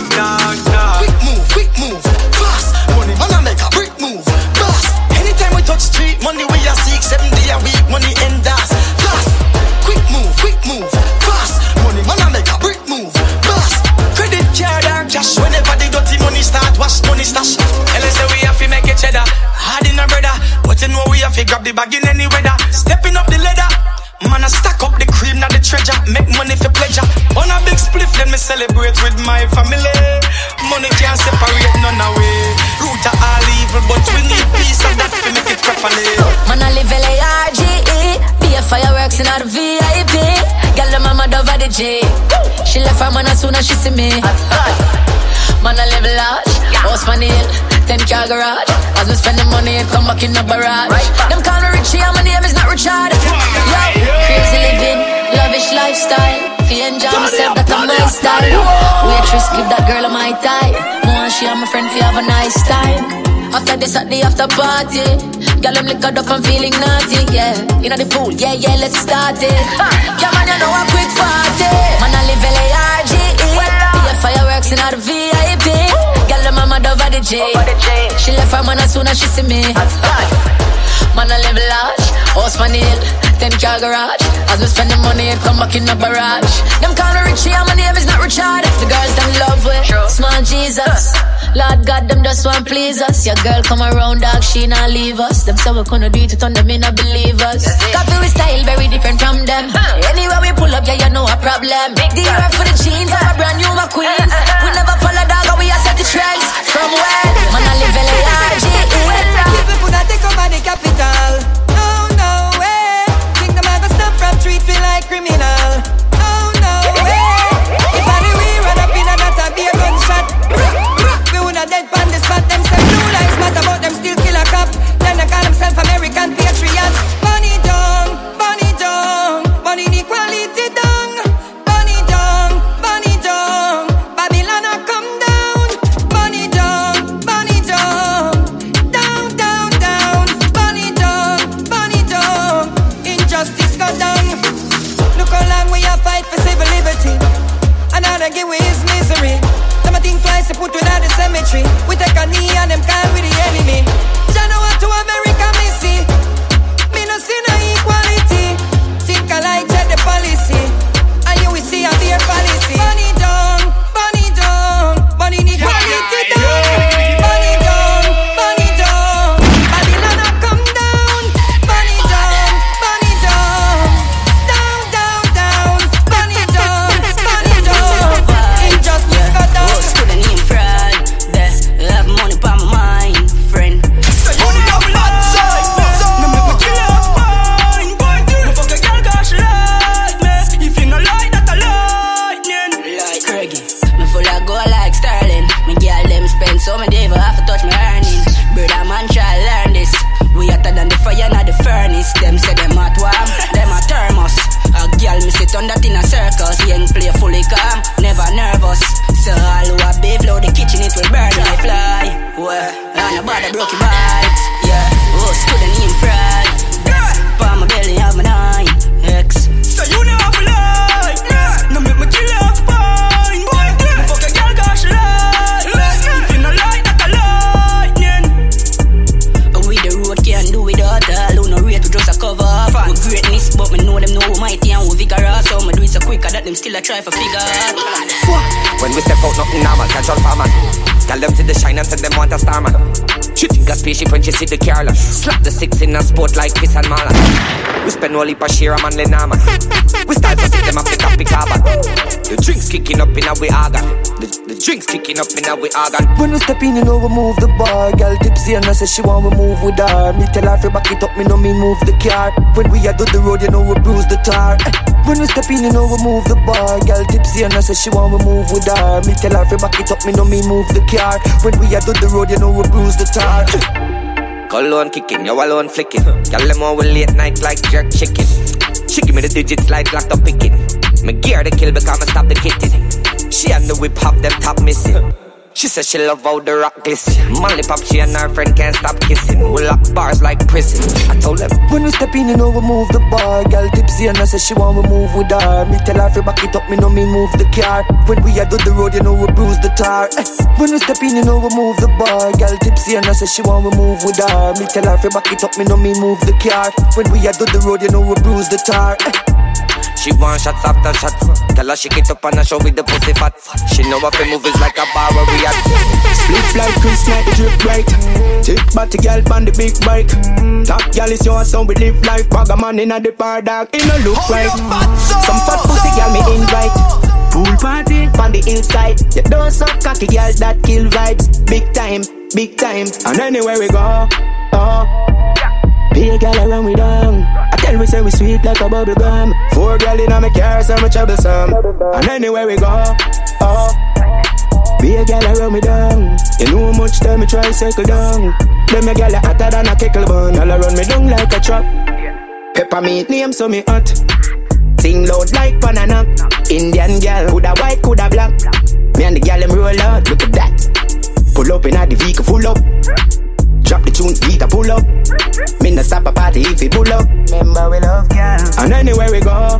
Quick move. Fast. Money, man, I make a brick move. Fast. Anytime we touch street, money we a 6-7 day a week. Money end us. Fast. Quick move. Fast. Money, man, I make a brick move. Fast. Credit card or cash. Whenever the dirty money start, wash money stash. LSA we have to make it cheddar. Hard in a brother. But you know we have to grab the bag in any weather. Stepping up the ladder. Man, I stack up the cream, not the treasure. Make money for pleasure. On a big spliff, let me celebrate with my family. Money can't separate none away. Root of all evil, but we need peace and that to make it properly. Man, I live L-A-R-G-E. Be a fireworks in our VIP. Girl, the mama dove at the J. She left her man as soon as she see me. Man, I live large. House on the hill. 10-car garage. As we spend the money, it come back in the barrage. Them call me Richie, and my name is not Richard. Yo, crazy living, lavish lifestyle. Fi enjoy myself, that's my style. Waitress, give that girl a my time. More and she and my friend fi have a nice time. After this at the after party, girl, I'm liquored up and feeling naughty, yeah. You know the pool, yeah, let's start it. Yeah, man, you know a quick party. Man, I live L-A-R-G-E. Be a fireworks in our VIP. Girl, the mama dove at the J. She left her man as soon as she see me. Man, I live large, house on the hill, 10-car garage. As we spend the money, it come back in the barrage. Them call me Richie, and my name is not Richard. The girls them love with small Jesus. Lord God, them just want please us. Your girl come around, dog, she not leave us. Them say we gonna do it on them, me not believe us. Coffee with style very different from them. Anywhere we pull up, yeah, you know a problem. The ear for the jeans, I'm a brand new McQueens. We never follow dog, and we are set the trends. From where? Man, I live L-A-R-G-E. People put that take over the capital. No way. Think them ever stop from treat me like criminal. No way. If I do we run up in a that a be a gunshot. We would not dead on the spot. Them say blue lives matter, but them still kill a cop. Then they call themselves American patriots. Money down, money inequality down. Money down, Babylon them call with the enemy. Jano want to America, me see. Me no see no equality. Think I like jet the policy. And you will see a beer policy. Bunny down, bunny down. Bunny need quality down. Bunny down, bunny down. Babylon a come down. Bunny down, bunny down. Down, down, down. Bunny down, bunny down. Injustice got down. Oh, school and name fraud. There, have money by my mind, friend. So you love outside. No make me kill her fine, boy. No fuck a girl 'cause she like me. If you no like that, I lightning. Like Craigie, me full of gold like Sterling. Me girl them spend so me devil have to touch me earning. Brother man try learn this. We hotter than the fire in the furnace. Them say them hot warm, them a thermos. A girl me sit on that in a circus. Young play fully calm, never nervous. So all who a bathe low the kitchen it will burn like fly. Well, and nobody broke your bites. Yeah, oh, school and name fraud. Palm my belly have my 9X. So you know how to lie. No make me kill her fine, boy. No fuck a girl 'cause she like me. If you no like that, I lightning. We the road can't do without all. Who no rate we just a cover. We greatness, but me know them know who mighty and who vigorous. So me do it so quicker that them still a try for figure out. When we step out, nothing normal, catch on farmer. Tell them see the shine and say them want a star man. She think a spaceship when she see the Carla. Slap the six in a sport like Chris and Marlon. We spend all heap of share a man Lenama. We start to see them up the topic carbon. The drinks kicking up in a we organ. The drinks kicking up in a we organ. When we step in, you know we move the bar. Girl tipsy and I say she want we move with her. Me tell her fi back it up, me know me move the car. When we a do the road, you know we bruise the tar. When we step in, you know we move the bar. Girl tipsy and I say she want we move with her. Me tell her fi back it up, me know me move the car. When we a do the road, you know we bruise the tar. Cologne kicking, you alone flicking. Girl them all late night like jerk chicken. She give me the digits like locked up picking. Me gear the kill because me stop the kitty. She and the whip have them top missing. She says she love how the rock glisten. Molly pop, she and her friend can't stop kissing. We lock bars like prison. I told them when we step in, you know we move the bar. Girl tipsy and I say she want we move with her. Me tell her fi back it up, me know me move the car. When we a do the road, you know we bruise the tar. When we step in, you know we move the bar. Girl tipsy and I say she want we move with her. Me tell her fi back it up, me know me move the car. When we a do the road, you know we bruise the tar. She want shots after shots. Tell her she get up and I show with the pussy fat. She know what the move is like a bar where we at. Split like Chris like the drip right. Tip body girl on the big bike. Top girl is your son, we live life. Bag a man in a the bar dark, it no look right. Some fat pussy girl me invite. Pool party on the hillside. You don't suck cocky girl that kill vibes. Big time, big time. And anywhere we go, big girl around we down. I tell we say we sweet like a bubble gum. 4 girl in my car, so much troublesome. And anywhere we go, big girl around me down. You know how much time me try circle down. Them a girl hotter than a kettle bun. Y'all run me down like a trap. Peppermint name so me hot. Sing loud like banana. Indian girl, coulda white, coulda black. Me and the girl them roll out, look at that. Pull up in a the vehicle full up. Drop the tune, beat a pull up. Me no stop a party if we pull up. Remember we love girls. And anywhere we go,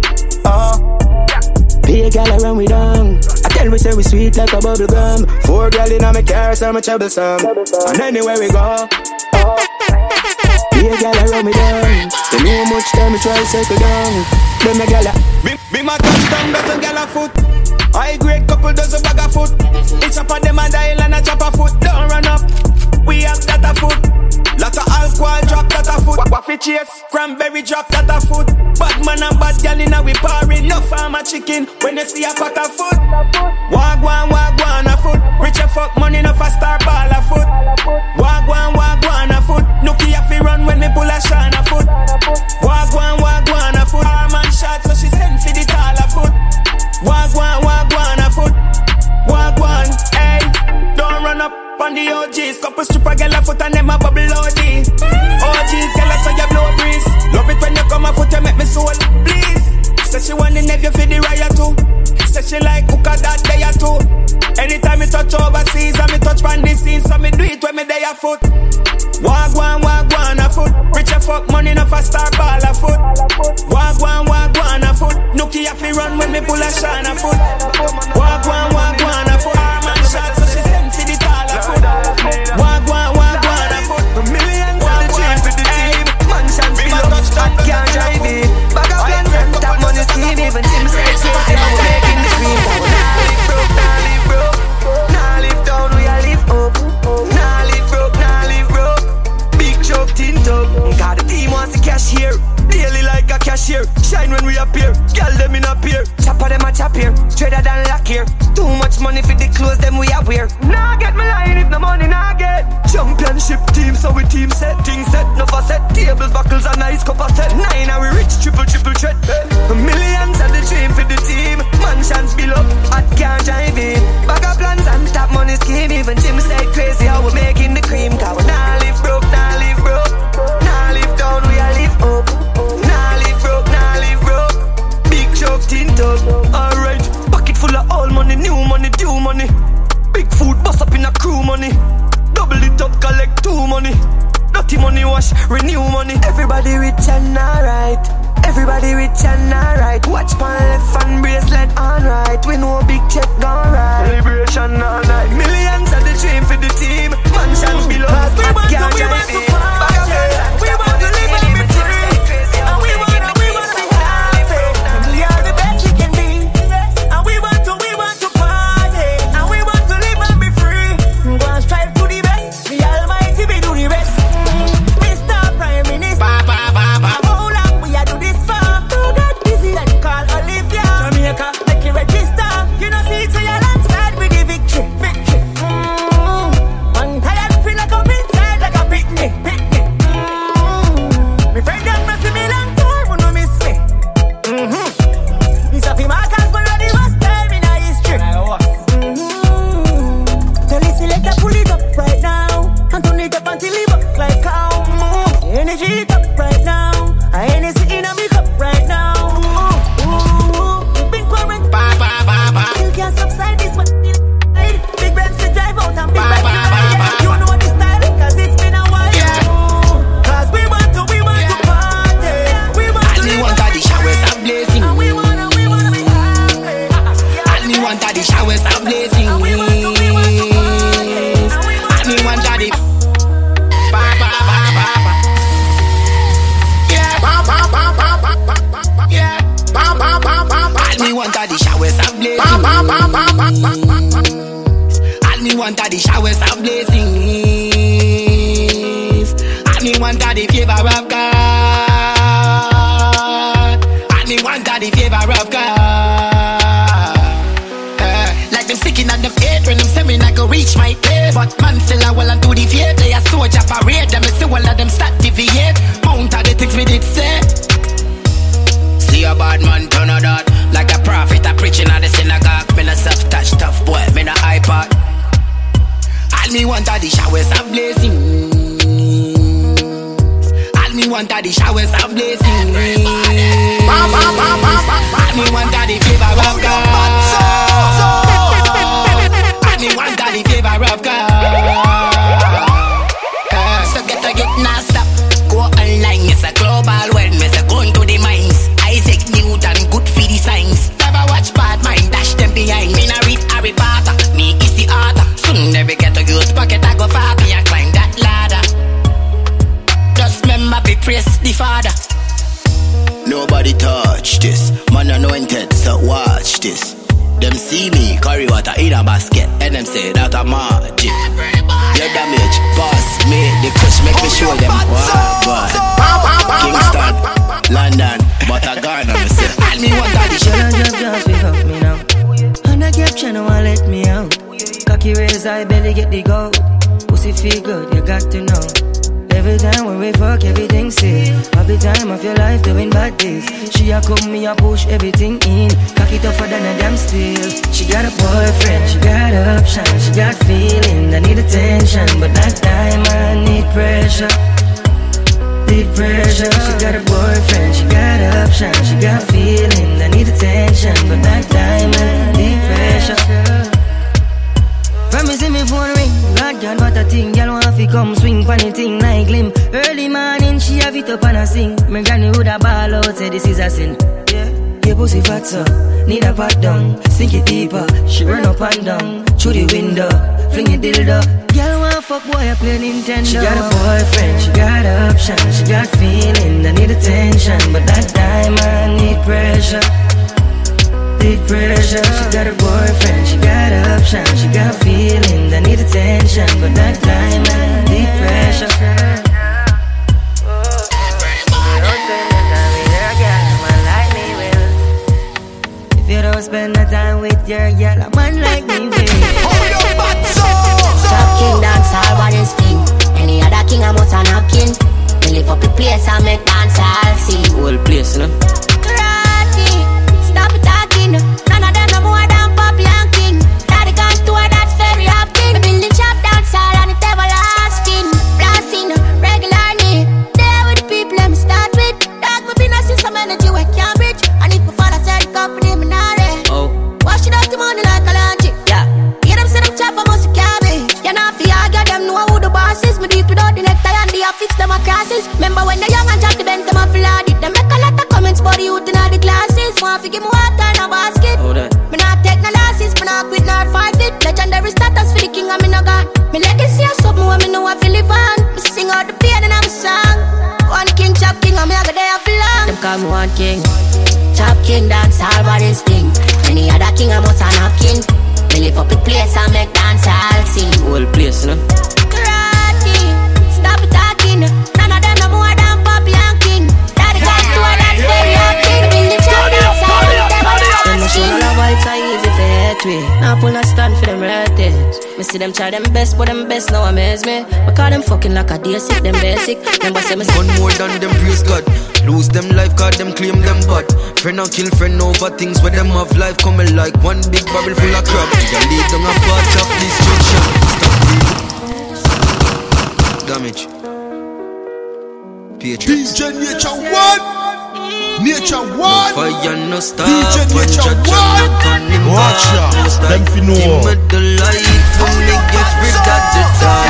big girl around we down. I tell we say we sweet like a bubble gum. 4 girl in my car, so much troublesome. And anywhere we go, big girl around me down. You know how much time we try to circle down. Them a girl be my touchdown, dozen girl a foot. High grade couple dozen bag a foot. Each up of them a dial and a chop a foot. Don't run up. We have that a foot. Lot of alcohol drop that a foot. Waffy chase, cranberry drop that a foot. Bad man and bad gal in a we party. No farmer chicken when they see a pack of foot. Wagwan a foot. Rich a fuck money no for star ball a foot. Wagwan a foot. Nookie a fi run when they pull a shan a foot. Wagwan a foot. Her man shot so she send for the tall a foot. Wagwan a foot. Wagwan, hey, don't run up on the OGs. Couple stripper girl a foot and them a bubble OG. OGs girl a so you blow breeze. Love it when you come a foot you make me soul please. Say she want the nephew for the riot too. Say she like hookah that day or two. Anytime me touch overseas and me touch from the scene, so me do it when me day a foot. Wagwan a foot. Rich a fuck money no for star ball a foot. Wagwan a foot. Nookie a fi run when me pull a shan a foot. Wagwan a foot. Her man shot so she send for the tall a foot. Wagwan Chopper them a chop here, straighter than lock here. Too much money for the clothes them we are wear. Nah get my line if no money nah get. Championship team, so we team set. Things set, no for set. Tables, buckles and nice cup of set. 9 and we rich, triple threat. Millions are the dream for the team. Mansions below, I can't drive in. Bag of plans and top money scheme. Even Jim said crazy how we making the cream. Cause we nah live broke, nah live broke. Nah live down, we a live up. Nah live broke, nah live broke. Big joke, tin tub. Alright, pocket full of old money, new money, due money. Big food, bust up in a crew money. Double it up, collect 2 money. Dirty money wash, renew money. Everybody rich and alright. Everybody rich and alright. Watch pan left and bracelet on right. We know big check gone right. Celebration all night. Millions are the dream for the team. Mansions below. We want to party. We want to live and be free. And we want to be happy. And we are the best we can be. And we want to party. And we want to live and be free. Go and strive to the best. The Almighty we do the rest. Mr. Prime Minister. How long we are do this for? To get busy and call Olivia. Jamaica, make you register. You know see it so you're alongside with the victory. One tired feel like I'm inside like a picnic. My friend them must see me long time when you miss me. This a few markers but not the worst time in our history. So listen, let her pull it up right now. And turn it up until it up like cow. Energy it up right now. I ain't sitting on me cup right now. Big current. Still can't subside this one. Big brands to drive out and big brands to ride. You know the style cause it's been a while. Cause we want to party. We want to live want the showers are blazing. And we wanna be happy. And me want the showers are blazing. And we want the me want the showers are blazing. And me want the showers are blazing. And me want the favor of God. And me want the favor of God. Like them sticking at them eight when them say me not go reach my place. But man still a well and to the fate. They a soldier parade. Them see all of them start deviate. Mount of the things we did say. See a bad man turn a dot. Like a prophet, I preaching at the synagogue. Me no self-touch, tough boy, me no iPod. All me want are the showers are blazing. All me want are the showers are blazing. All me want are the favor of God. All me want are the favor of God. So get now stop. Go online, it's a global world. Me say going to the mines. Isaac Newton, good for the signs. Never watch bad mind, dash them behind. Me nah read Harry Potter, me is the author. Soon never get to use pocket, I go far. Me a climb that ladder. Just remember be praise the Father. Nobody touch this, man anointed, so watch this. Them see me carry water in a basket, and them say that I'm magic. Your damage, boss, me, the kush make me show them what. Kingston, London, but I gone on the set. And me want that shit. Just fuck me now. And I kept trying to let me out. Cocky raise, I barely get the gold. Pussy feel good, you got to know. Every time when we fuck, everything safe. Half the time of your life doing bad things. She a come, me a push everything in. Cocky tougher than a damn steel. She got a boyfriend, she got options, she got feeling. I need attention, but that time I need pressure. Deep pressure. She got a boyfriend, she got options, she got feeling. I need attention, but that time I need pressure. Promising me phone ring, Lord God, what a thing. Girl want fi come swing pon the thing like glim. Early morning, she have it up and a sing. My granny would a ball out, say this is a sin. Yeah, your pussy fat so, need a pat down. Sink it deeper, she run up and down. Through the window, fling it dildo. Girl want fuck boy, I play Nintendo. She got a boyfriend, she got options, she got feeling. I need attention, but that time I need pressure. Deep pressure. She got a boyfriend, she got options, she got feeling. I need attention, but that time I need pressure. If you don't spend the time with your girl, a man like me, babe. Top king dance all what is thing. Any other king I must have not king. We live up the place and make dance all see. Whole place, you know. Karate, stop talking. None of them no more than Pop Young King. Daddy gone tour, that's very often. We building shop dance all and it's everlasting. Blasting regularly. There with the people I'm start with. Dog me been a see some energy we can't bridge. And if we fall a certain company, me not ready. Oh. Wash it out the money like a laundry. Yeah. Hear them say them chop a must cabbage. You know fi argue them know who the boss is. Me deep without the necktie and the office them a crosses. Remember when the young and drop the Benz them a flood it. Them make a lot of comments for the youth in all the classes. Want fi give me water in a basket. Me not take no losses. Me not quit nor fight it. Legendary status for the king and me no got. Me legacy is something when me know I feel live on. Me sing out the pain in a song. One king chop king and me a go there for long. Them call me one king. Chop king dance all what is thing. Any other king I must have not king. Me live up the place and make dance all sing. Whole place, you know. Karate, stop talking. None of them no more than Pop Young King. Daddy got to a that's very acting. Building shop dance all and it's everlasting. Them no show no love, it's a easy for hate we. Now pull a stand for them relatives. Me see them try them best, but them best now amaze me. Because them fucking like a day sick, them basic. Them boss say me One more than them praise God. Lose them life cause them claim them bad. Friend and kill friend over things where them have life coming like one big barrel full of crap. You lead down a part of destruction. Stop damage. Patriots. DJ Nature One. Nature One. Fire no stop. DJ Nature One. Watch out. Them fi know. Give me the light for me get rid of the dark.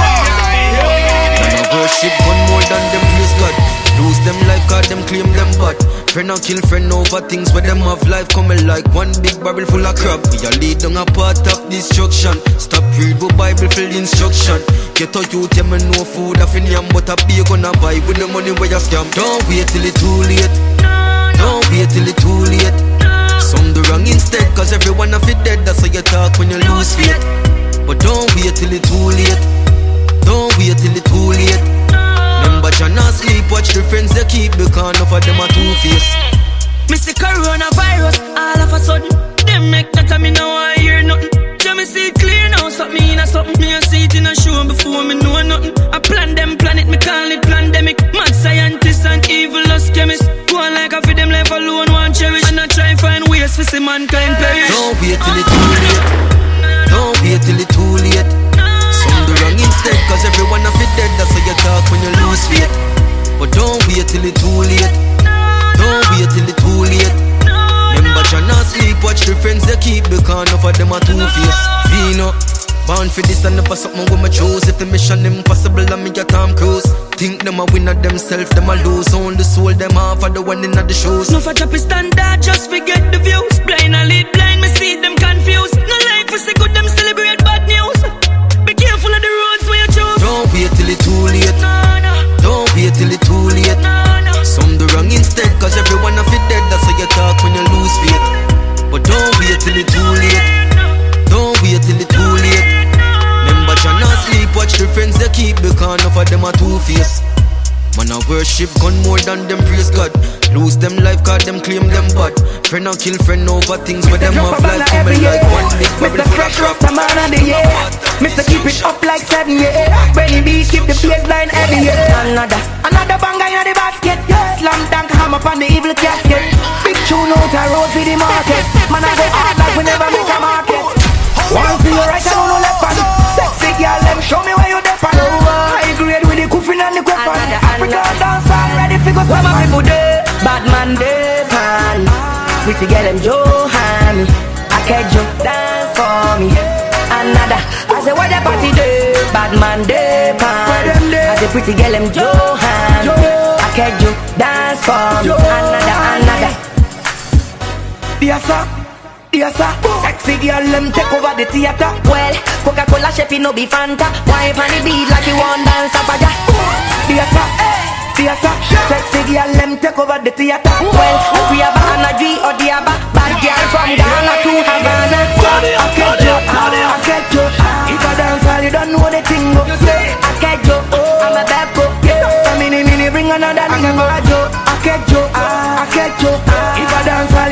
And I worship one more than them praise God. Lose them life cause them claim them bad. Friend and kill friend over things where them have life coming like one big barrel full of crap. We are lead down a part of destruction. Stop read the Bible full instruction. Get a youth, yeah me no food off in yam, but a beer gonna buy with the money where you scam. Don't wait till it's too late. Don't wait till it's too late. Some do wrong instead cause everyone of it dead. That's how you talk when you lose faith. But don't wait till it's too late. Don't wait till it's too late. Remember you not sleep, watch the friends they keep because enough of them are two-faced. Me see coronavirus all of a sudden. Them make that of me now I hear nothing. Yeah, me see it clear now, something in a something. Me a see it in a show before me know nothing. I plan them planet, me call it pandemic. Mad scientists and evil us chemists. Go on like I feel them life alone, one cherish. And I try and find ways for see mankind perish. Don't wait till it's too late. Don't wait till it's too late. Some do wrong instead cause everyone of it dead. That's how you talk when you lose faith. But don't wait till it's too late. Don't wait till it's too late. Remember you not sleep, watch the friends they keep because enough of them are two-faced. Vino, born for this and never something with my choose. If the mission impossible and me a Tom Cruise. Think them a win at themselves, them a lose. Own the soul, them half of the one in the shoes. No for drop a standard, just forget the views. Blind and lead blind, me see them confused. No life is good, them celebrate bad news. Be careful of the roads where you choose. Don't wait till it's too late. Don't wait till it's too late. Some do wrong instead cause everyone of it dead. That's how you talk when you lose faith. But don't wait till it's too late. Don't wait till it's too late. Remember you not sleep, watch the friends they keep because enough of them are two-faced. Man I worship gun more than them praise God. Lose them life cause them claim them bad. Friend and kill friend over things where them have life coming like one big barrel full of crap. The man of the year, Mr. Keep it up like 7 years. Benny B keep the baseline heavy. Another banger in the basket. Slam dunk hammer on the evil casket. Big tune out a road for the market. Man I go hard like we never make a market. One for your right and one left hand. Sexy girl, them show me where you depend. High grade with the coffin and the weapon. Africa dance ready for go some people there. Bad man pan. Pretty girl them Johan. I catch you dance for me. Another, I say what the party do? Bad man pan. I say pretty girl them Johan. I catch you dance for me. Another. Yes sir. Yes sir. Sexy girl them take over the theater. Well, Coca-Cola Sheppy no be Fanta. Wipe on the beat like you want dance up a Yes sir. Yes sir. Sexy girl them take over the theater. Well, we have a G or Diaba. Bad girl from Ghana to Havana. I catch you. If I dance all you don't know the thing. I catch you. I'm a bad boy. Mini bring another nigga. I catch you. If I dance all you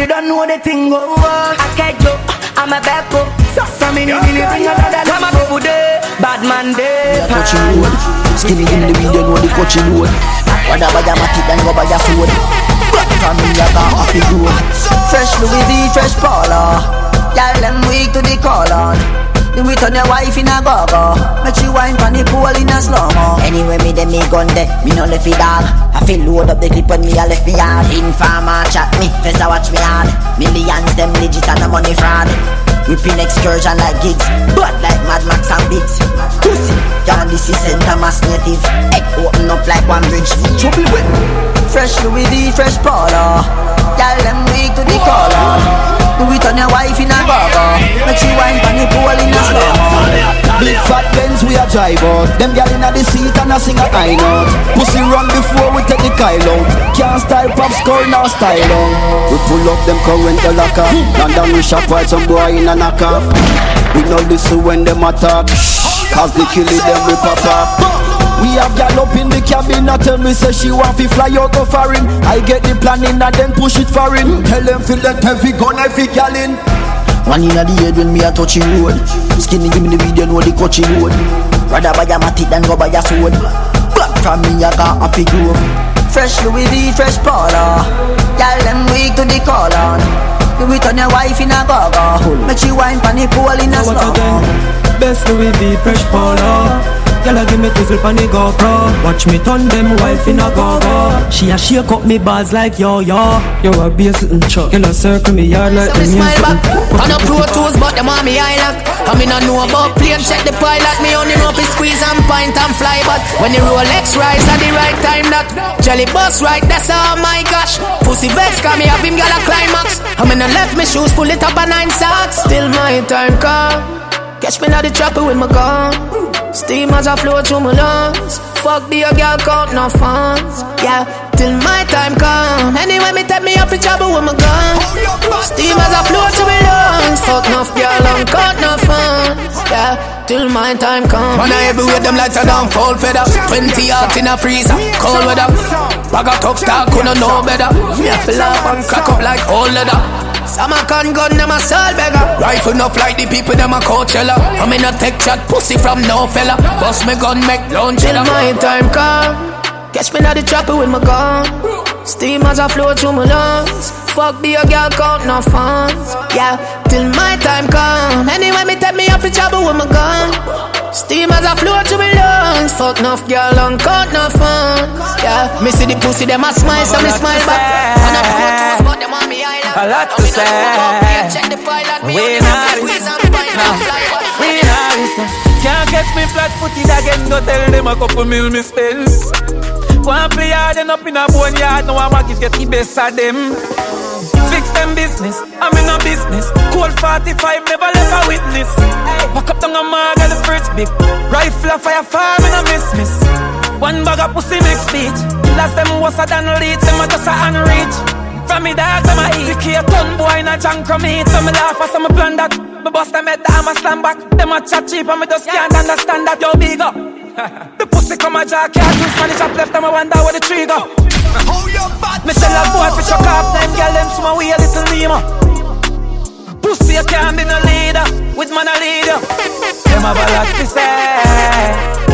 you don't know the thing go on. I can't go, I'm a back up. So many things I'm a people there, bad man there. Coaching road, skinny in the video, know the coaching road. Rather buy a matic than go buy a sword. Black family, I got happy road. Fresh Louis V, fresh Paula. Y'all them weak to the call on. Do it on your wife in a go-go. Make she wine pan the pool in a slow-mo. Anyway, me dem me gun de, me no left it all. I feel load up the clip when me a left me hard. Informer chat me, first I watch me hard. Millions them legit and a money fraud. Whipping excursion like gigs, but like Mad Max and Biggs. Pussy, y'all this is St. Thomas native. Egg open up like one bridge. Trouble with fresh Louis V, fresh Paula. Y'all them weak to the color. Do it on your wife in a go-go. Make she wine pan the pool in a slow-mo. Big fat Benz we a drive out. Them gal inna the seat and a sing a high note. Pussy run before we take the Kyle out. Can't style pop score now style on. We pull up them current the locker. London we shop while some boy in a knock off. We no listen when them attack. Cause they kill it them we pop off. We have gal up in the cabin. I tell me say she want to fly out go foreign. I get the planning and then push it foreign. Tell them feel that heavy gun heavy gal in. One inna the head when me a touching road. Skinny give me the video know the coaching road. Rather buy a matic than go buy a sword. Black from me I got happy grove. Fresh Louis V, fresh Paula. Y'all them weak to the call on. Do it on your wife in a go-go. Make she wine pan the pool in a slow-mo. Best Louis V, fresh Paula. Y'all give me tizzle pan the GoPro. Watch me turn them wife in a go-go. She a shake up me balls like yo-yo. Yo a be a sitting truck. Y'all a circle me yard like the music. On a Pro Tools but them on me island. I mean I know about plane check the pilot. Me only know fi squeeze and pint and fly. But when the Rolex rise at the right time that jelly bus right, that's all my gosh. Pussy vex come me up him got a climax. I mean I left me shoes pull it up a 9 socks. Still my time come. Catch me now the chopper with my gun. Steam as I flow through my lungs. Fuck the girl count no funds. Yeah, till my time come. Anyway, me take me up for trouble with my gun. Steam as I flow through my lungs. Fuck enough girl and count no funds. Yeah, till my time come. Man, I everywhere them lights are down, fall feather. 20 out in a freezer, cold weather. Bag of tough stock, couldn't know better. Me a fill up and crack up like old leather. Some a con gun, them a soul beggar. Rifle enough like the people, them a Coachella. I mean a take chat, pussy from no fella. Bust me gun, make lunch. Till my time come. Catch me now the chopper with my gun. Steam as I flow through my lungs. Fuck the girl count no funds. Yeah, till my time come. Anyway, me take me up for trouble with my gun. Steam as I flow through my lungs. Fuck enough girl and count no funds. Yeah, me see the pussy, them a smile, so me smile back. On a Pro Tools, but them on me island. A lot to say. We not listen. We not listen. Can't catch me flat-footed again. Go tell them a couple mil me spend. One play hard and up in a boneyard. Now I'm a get the best of them. Fix them business, I'm in a business. Cold 45, never left a witness. Pack up down a mag at the fridge big. Rifle a fire farm and a miss. One bag of pussy next speech. Last them was a than lead, them a just a unreach. From me dogs, I'm a eat. Key a ton boy in a junk from me. So me laugh as I'm a plan that. Me bust them head down, I stand back. Them a chat cheap and me just can't understand that. Yo, big up. The pussy come a jack, can't do Spanish up left, and I wonder where the tree go. Me tell a boy for chuck up, them girl them small way a little Lima. Pussy you can't be no leader, with man a leader. Them have a lot to say,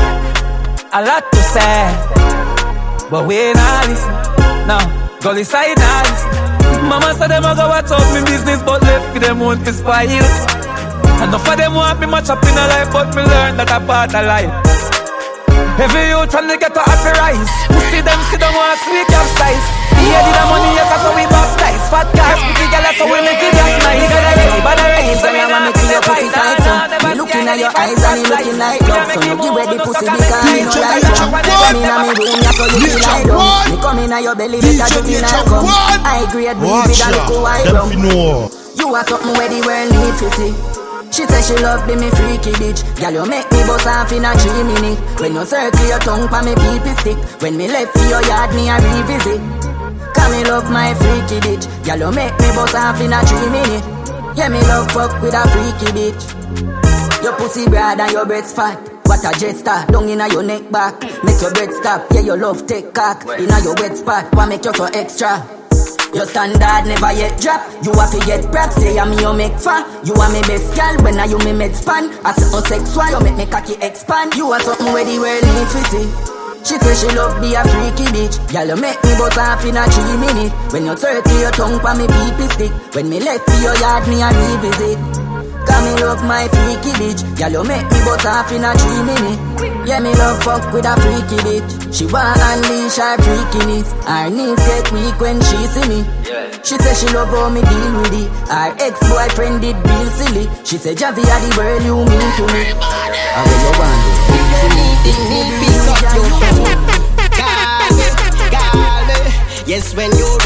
a lot to say, but we not listen. Now, gully side not listen. Mama said them a go watch out me business, but left for them want to spoil. Enough of them want me much up in a life, but me learn that a part of life. Every youth from the ghetto have to rise. You see them want sweet capsize. Yeah, did the money, yes, that's how we baptize. Fat cars, pretty girl, that's how we make it like nice. You gotta get it by the race. Girl, I wanna kill your pussy tight, so me looking at your eyes and you looking like love. So you give ready pussy because I know like love. Come in at me room, yeah, so you feel like love. Me come in at your belly, better you feel like come. I grade weed with a little white rum. You are something where the world need to see. She said she love me freaky bitch. Girl, you make me bust off in a 3 minutes. When you circle your tongue pa me pee stick. When me left for your yard, me a revisit. Cause me love my freaky bitch. Girl, you make me bust off in a 3 minutes. Yeah, me love fuck with a freaky bitch. Your pussy broad and your breast fat. What a jet star, down inna your neck back. Make your bread stop, yeah, your love take cock. Inna your wet spot, why make you so extra? Your standard never yet drop. You have to get props, say I'm your make fun. You are my best girl, when I you me med span. As a sexual, you make me cocky expand. You are something where the world needs to see. She say she love be a freaky bitch. Girl, you make me bust off in a 3 minutes. When you circle your tongue pa me pee stick. When me left for your yard, me a revisit. Cause me love my freaky bitch. Girl, you make me bust off in a 3 minutes. Yeah, me love fuck with a freaky bitch. She want unleash her freakiness. Her knees get weak when she see me. She say she love how me deal with it. Her ex-boyfriend did real silly. She say Javi are the world you mean to me. How do you want it? Pick up your phone. Call me. Yes, when you're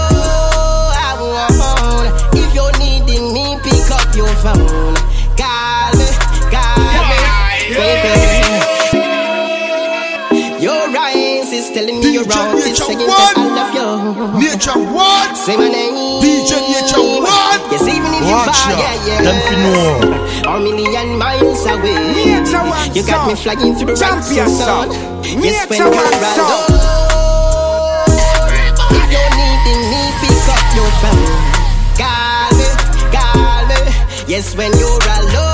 alone. If you're needing me, pick up your phone. Call me. Baby. Your eyes is telling me you're wrong. It's saying that I love you. Nature what? Say my name. DJ Nature what? Yes, even if you far, a million miles away. You got me flying through the champion sun. Yes, when you're alone. If you're needing me, pick up your phone. Call me. Yes, when you're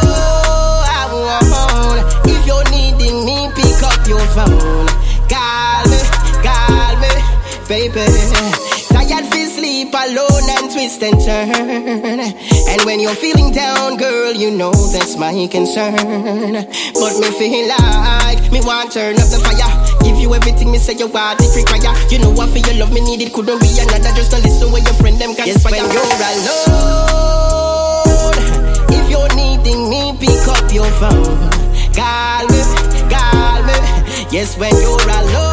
alone. If you're needing me, pick up your phone. Call me, baby. Tired feel sleep alone and twist and turn. And when you're feeling down, girl, you know that's my concern. But me feel like me want turn up the fire. Give you everything me say you want, it require. You know what for your love me need, it couldn't be another. Just to listen when your friend them can inspire. Yes, when you're alone. If you're needing me, pick up your phone. Call me. Yes, when you're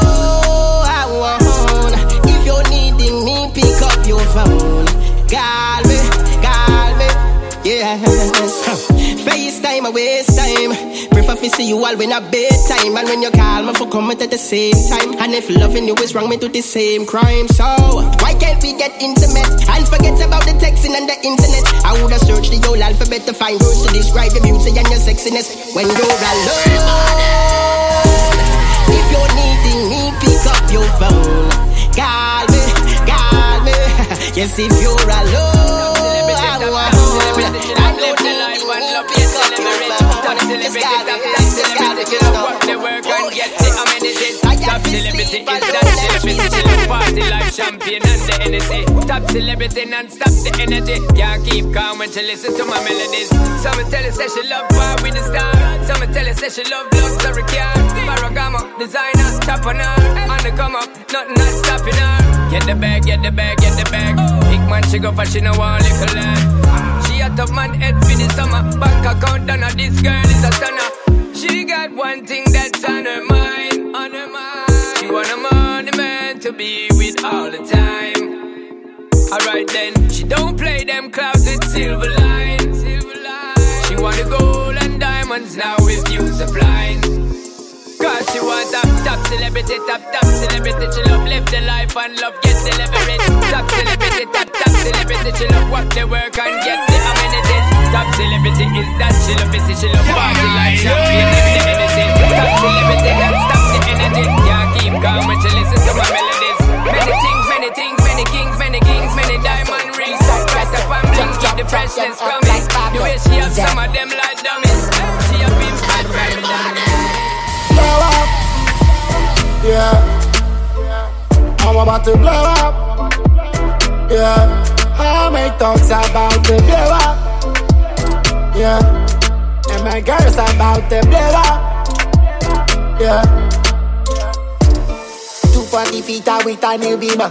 alone. If you're needing me, pick up your phone. Call me. Yes. FaceTime, I waste time. Prefer to see you all when I bedtime. And when you call me for comment at the same time. And if loving you is wrong, me do the same crime. So why can't we get intimate and forget about the texting and the internet? I would have searched the whole alphabet to find words to describe your beauty and your sexiness. When you're alone. If you're needing me, pick up your phone. Call me. Yes, if you're alone. Party like champagne and the energy. Top celebrity non-stop the energy. Can't keep calm when she listen to my melodies. Some tell her say she love power with the star. Some tell her say she love luxury car. Ferragamo, designer, top on her. On the come up, nothing not stopping her. Get the bag. Big man she go for she no want little lad. She a top man head for the summer. Bank account done her, this girl is a stunner. She got one thing that's on her mind. She want a money man to be with all the time. Alright then, she don't play them clouds with silver lines. She want the gold and diamonds now with you supplying. Cause she want top celebrity, top celebrity. She love live the life and love get delivered. Top celebrity, top celebrity. She love work the work and get the amenities. Top celebrity is that she love busy. She love party like champagne and the energy. Top celebrity that stop the energy. Can't keep calm when she listen to my melodies. Many things, many kings, many diamond rings. Dress up and bling, keep the freshness coming. The way she have some of them like dummies. She have been bad, very bad. Blow up, yeah. I'm about to blow up, yeah. I make talks about to blow up, yeah. And my girls about to blow up, yeah. 240 feet with a new beamer.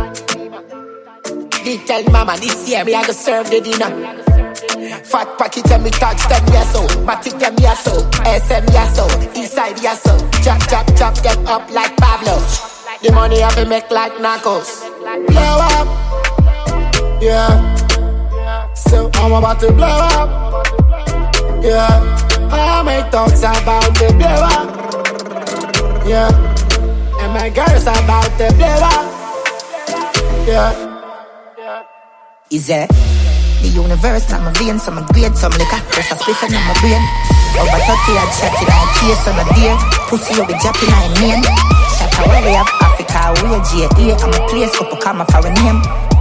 They tell mama this year me I go serve the dinner. Fat pocket and me touch them yasso. Matic them yasso. SM yasso. Eastside yasso. Chop them up like Pablo. The money I be make like Narcos. Blow up, yeah. So I'm about to blow up, yeah. I make talks about the blow up, yeah. And my girls about the blow up, yeah. Is it? The universe, not my vein, some grade, some liquor. Just a spliff in my brain. Over 30, I'd shot it on case on a deer. Pussy, you be japping on name. Shut away, we have Africa, we a GA. I'm a place, couple comma for a name.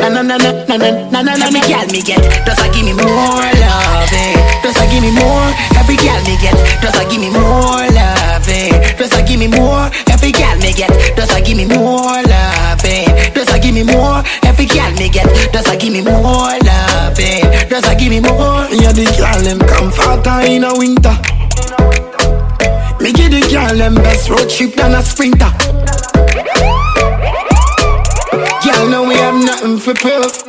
Every girl me get, does I give me more loving? Does I give me more? Every girl me get, does I give me more loving? Does I give me more? Every girl me get, does I give me more loving? Does I give me more? Every girl me get, does I give me more loving? Does I give me more? Yeah, the girl them comforter in a winter. Me give the girl them best road trip than a sprinter. Girl, know we have nothing for proof.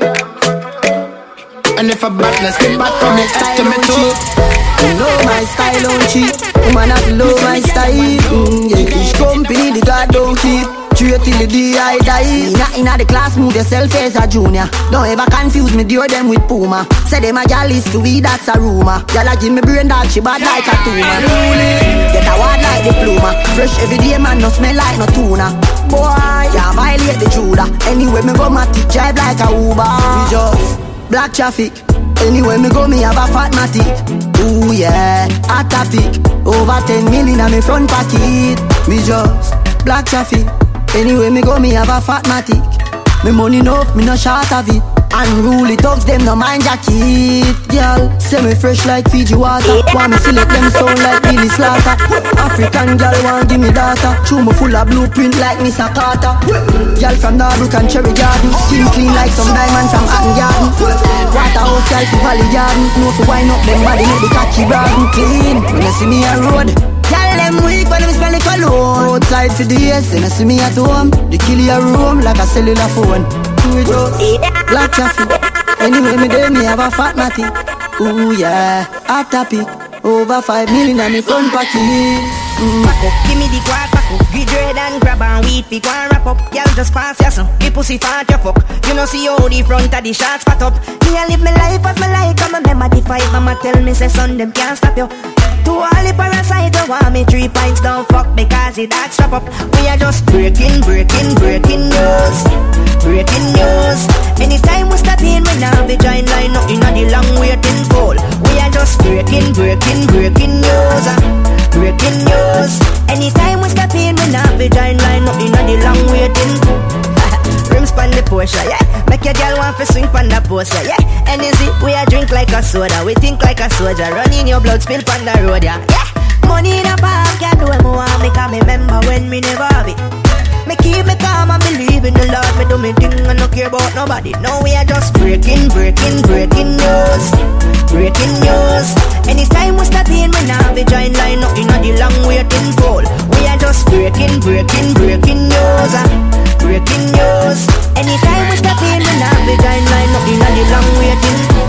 And if a badness get back on it, after me too. You know my style don't cheap. Woman have to love my style. Yeah, each company the God don't keep. True till the day I die. Not in the class, move yourself as a junior. Don't ever confuse me, deal them with Puma. Say them a gal is to we, that's a rumor. Y'all a give me brain dog, she bad like a tumor. Get a word like diploma. Fresh every day, man, no smell like no tuna. Boy, yeah, violate the Judah. Anyway, me go my teeth drive like a Uber. We just black traffic. Anyway, me go, me have a fat matic. Ooh yeah, hot topic. Over 10 million on me front pocket. Me just black traffic. Anyway, me go, me have a fat matic. Me money enough, me no short of it. Unruly dogs, them no mind jacket. Girl, say me fresh like Fiji water. Want me select them sound like Billy Slaughter. African girl want give me data. Chew me full of blueprint like Mr. Carter. Girl from Norbrook and Cherry Garden. Skin clean like some diamond from Hatton Garden. Waterhouse girl to Valley Garden. Know to wind up them body, make the cocky broaden. Clean, when you see me on road. Girl, them weak when them smell like cologne. Outside for the years, when you see me at home. They kill your room like a cellular phone. We just black traffic. Anyway, me day me have a fat matty. Ooh yeah, hot topic. Over 5 million on me front pocket. Pack up, give me the quad pack up. Get red and grab and weed, pick one wrap up. Y'all just pass ya son, the pussy fat ya fuck. You know see how the front of the shots spot up. Me a live my life as my like, I'm a member the fight. Mama tell me say son, them can't stop you. To all the parasite, you want me 3 pints, don't fuck because it that strap up. We are just breaking news. Breaking news. Anytime we step in, we now be join line up in the long waiting pool. We are just breaking news. Breaking news. Anytime we step in, we now be join line up in the long waiting pool. Rims pan the Porsche, yeah. Make your girl want to swing pan the poster, yeah. Energy, we a drink like a soda. We think like a soldier. Run in your blood, spill pan the road, yeah. Money in a bank, can't do what I want. Me can remember when me never have it. Me keep me calm and believe in the Lord. Me do me thing and no care about nobody. Now we are just breaking news. Breaking news. Anytime we start in, we now be join line up in the long waiting pool. We are just breaking news. Breaking news. Anytime we start in, we now be join line up in the long waiting pool.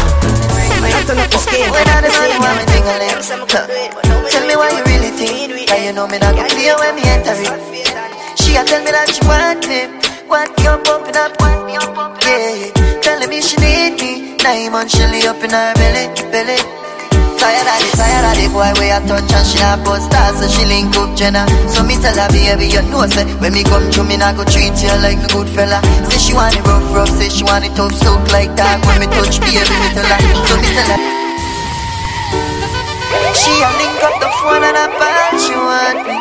When I say why me ting-a-ling, tell me why you really think. Cause you know me not go clear when me enter it. She a tell me that she want me up pumping up, yeah. Telling me she need me, 9 months she lay up in her belly. Tired of the boy where I touch and she a post stars, so she link up Jenna. So me tell her baby, you know say when me come through me not go treat you like a good fella. Say she want it rough, say she want it tough, soak like that. When me touch baby, me tell her, so me tell her. She a link up the phone and I bad, she want me.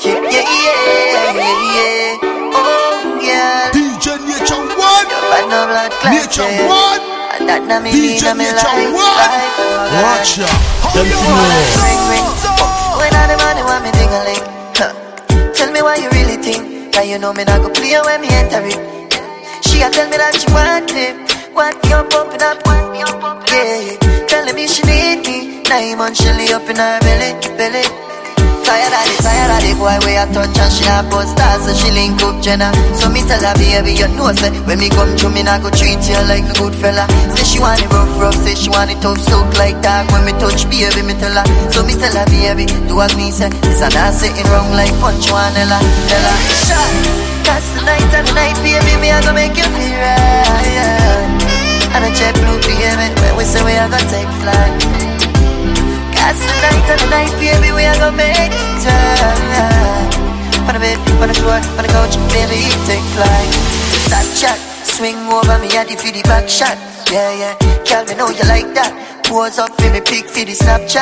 Yeah. Oh, yeah. DJ Nature One. Nature One. And that na me need a me life. Watch ya. Them when I the money want me ding-a-ling. Tell me why you really think. Cause you know me not go play when me enter it. She a tell me that she want me up pumping up, yeah. Telling me she need me, 9 months she lay up in her belly. Tired of the boy where I touch and she a post stars, so she link up Jenna. So me tell her baby, you know say when me come through me not go treat you like a good fella. Say she want it rough, say she want it tough, soak like that. When me touch baby, me tell her. So me tell her baby, do as me say. This a not sitting wrong like Punch Wanella. Tell her, shot. That's the night and the night, baby, me I gonna make you feel right, yeah. And a jet blue, baby, when we say we are gonna take flight. That's the night and the night, baby, we are gonna make it right. On the bed, on the floor, on the couch, baby, take flight. That chat, swing over me, I for the back shot. Yeah, girl, me know you like that. Pose up for me, pick for the Snapchat.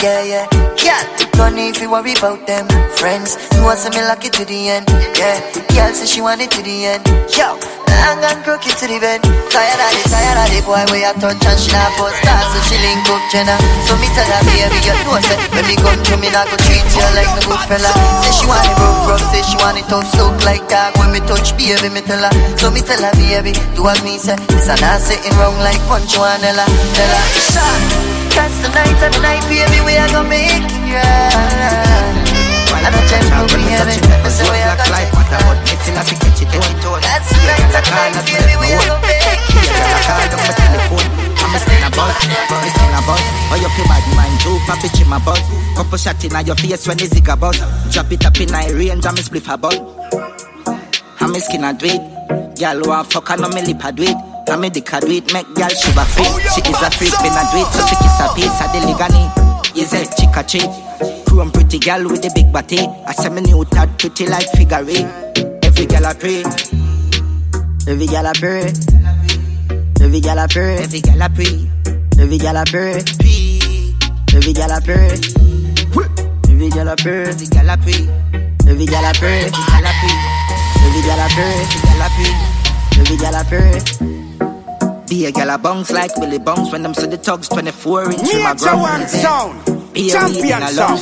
yeah. Girl, don't need to worry about them friends. You want me lucky to the end, yeah. Girl say she want it to the end, yo. Long and crooked to the bed. Tired of the boy where I touch and she not post stars. So she link up Jenna. So me tell her baby, you know say when me come to me not go treat you like the good fella. Say she want it rough, say she want it tough, soak like dog. When me touch baby, me tell her. So me tell her baby, do what me say. This a not sitting wrong like Punch Juanella. Tell her, shot. That's the night of the night, baby, we are gonna make it right. And I check how we have it. That's the way I got it. That's the night of the night, baby, we are gonna make it right. I'm still about. Oh, you feel bad, man, do pop it in my butt. Couple shot in your face when the zigga buzz. Drop it up in my range, I'm a spliff a bun. I'm a skin a do it. Girl, want fuck, I know me lip a do it. I'm a dick a do it, make girl shiver free. She is a freak, when I do it, so she kiss a piece of the ligani. Is a chick a treat. Chrome pretty girl with the big body. I say me new tad pretty like figure eight. Every girl a pray. Every girl a pray. Every girl a pray. Every girl a pray. Every girl a pray. Every girl a pray. Every girl a pray. Every girl a pray. Every girl a pray. Every girl a pray. Every girl a pray. Be a girl a bounce like Willie Bounce when them see the tugs 24 inch in my ground. Champion sound.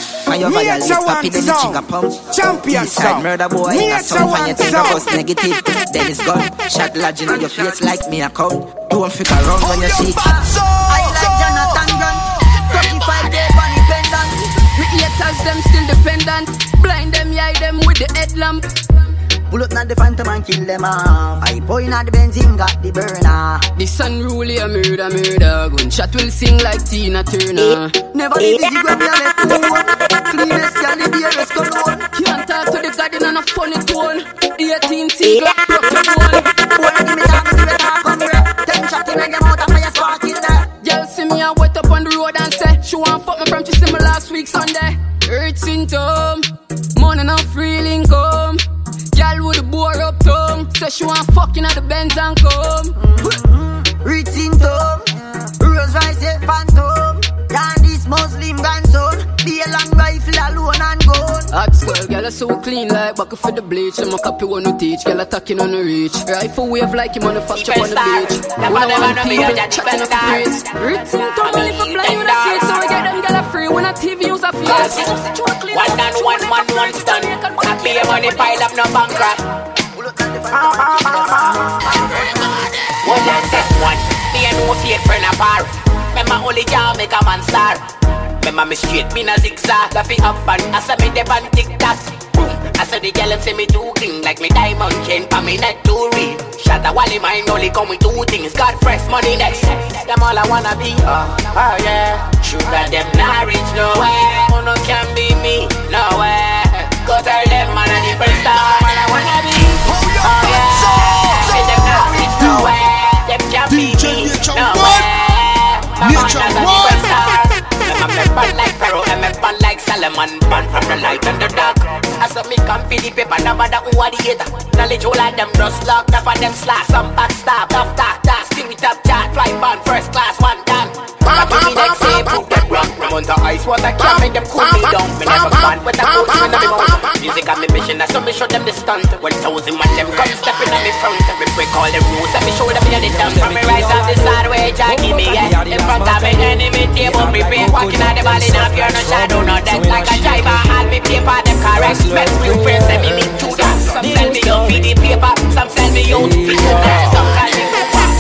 Champion sound. Murder boy, a song when you think about negative. Then it's gone. Shot lodging on your face like me account. Don't figure around when you see it. I like Jonathan Grant. 35 day bunny pendant. Me haters them still dependent. Blind them, eye them with the headlamp. Pull up not the phantom and kill them off. I point at the benzene, got the burner. The sun really a murder. Gunshot will sing like Tina Turner. Never leave easy when we are left alone. Cleanest girl in the dearest cologne. Can't talk to the garden on a funny tone. 18 single broke the bone. Boy, give me time to do it, come here. 10 shot in and get out of fire spark in there. Girl see me and wet up on the road and say she want fuck me from she see me last week Sunday. Hurt symptom, money not free income. Girl with the bore up tongue. Say she want fucking at the Benz and come. Rich symptom. Rose Rice, yeah, phantom. Dandy's Muslim grandson. Be a long rifle alone and gone. Hot skull, girl are so clean like bucket for the bleach. Them a copy one who teach. Girl attacking on the reach. Rifle wave like him on the factory on the beach. When I want people chatting up the praise. Rich symptom, me for flying with a seat. So we get them girl a free when a TV use a face. One man, one stand. Happy your money pile up, no bankrupt. One and set one. Me and no fake friend apart. Remember only job make a man star. Remember me straight, me na zigzag. Laffy up and I say me dep on TikTok. Boom, I say the girl and say me too clean. Like me diamond chain pa me neck too real. Shut a wally mind only come with two things. Got fresh money next. Them all I wanna be. Oh yeah. True that them not reach nowhere. No can be me nowhere. Go tell them man a different star. Man I wanna be. Oh yeah. Say them not reach nowhere. Them can be me nowhere. My man has a different star. I'm a band like Pharaoh, I'm a band like Solomon. Band from the light and the dark. I saw me come for the paper, no matter who are the hater. Knowledge all of them just locked up and them slack. Some backstab, tough talk, sting with up chat. Fly band, first class, one time. Back to me next day, put them wrong. I'm under ice water, can't make them cool me down. Me never band with a coach in my mouth. Music on me mission, I saw me show them the stunt. 1,000 man them come stepping on me front. Me break all the rules, and me show them the dance. From me rise on the side where Jack give me yeah. In front of me enemy table, me pay. Walking on the ball in a fear, no shadow, no death. Like a driver, all me paper, them correct. Best real friends, send me to that. Some send me out for the paper, some send me out for the dance. Some call me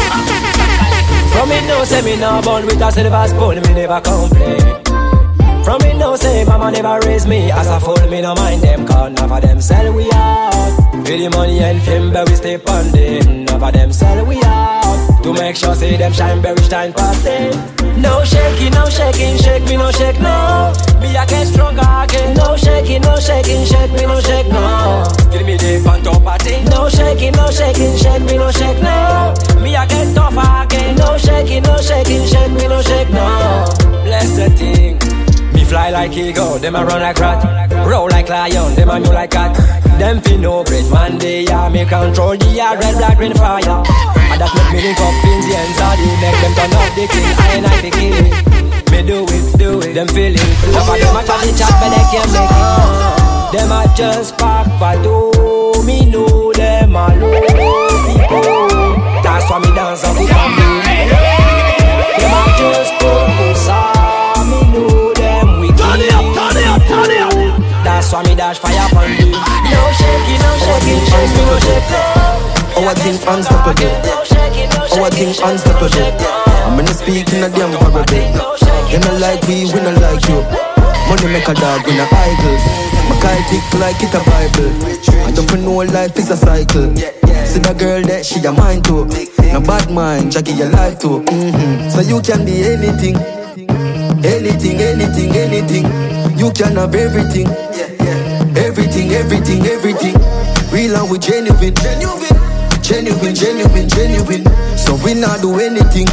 from me no say me no born with a silver spoon, me never complain. From me no say mama never raised me as a fool, me no mind them. Cause none of them sell we out. For the money and fame, but we stay panding. None of them sell we out. To make sure say them shine, berry shine past them. No shaking, shake me no shake no. Me I get stronger again. No shaking, shake me no shake no. Give me the pan top party. No shaking, shake me no shake no. Me I get tougher again. No shaking, shake me no shake no. Bless the thing. Me fly like eagle, them a run like rat. Roll like lion, them a new like cat. Them feel no great man, they are me control the red, black, green fire. And that make me link up Indians, all they make them turn up the king, I ain't like the king. Me do it, them feel it. Some of them a try to chat, but they can't make it. Them a just pop a do. Me know them a low people. That's why me dance up with them. Them a just focus on. Me know them we turn it up. That's why me dash fire upon you. No shaking, no shaking. Our thing unstoppable. Our thing unstoppable. I'm gonna speak in a damn parable. You not like we not like you. Money make a dog when a idle. My kite tick like it a Bible. I don't know life is a cycle. See the girl that she a mine too. No bad mind, Jackie your life too. So you can be anything. Anything. You can have everything. Everything. Real and we genuine. So we not do anything.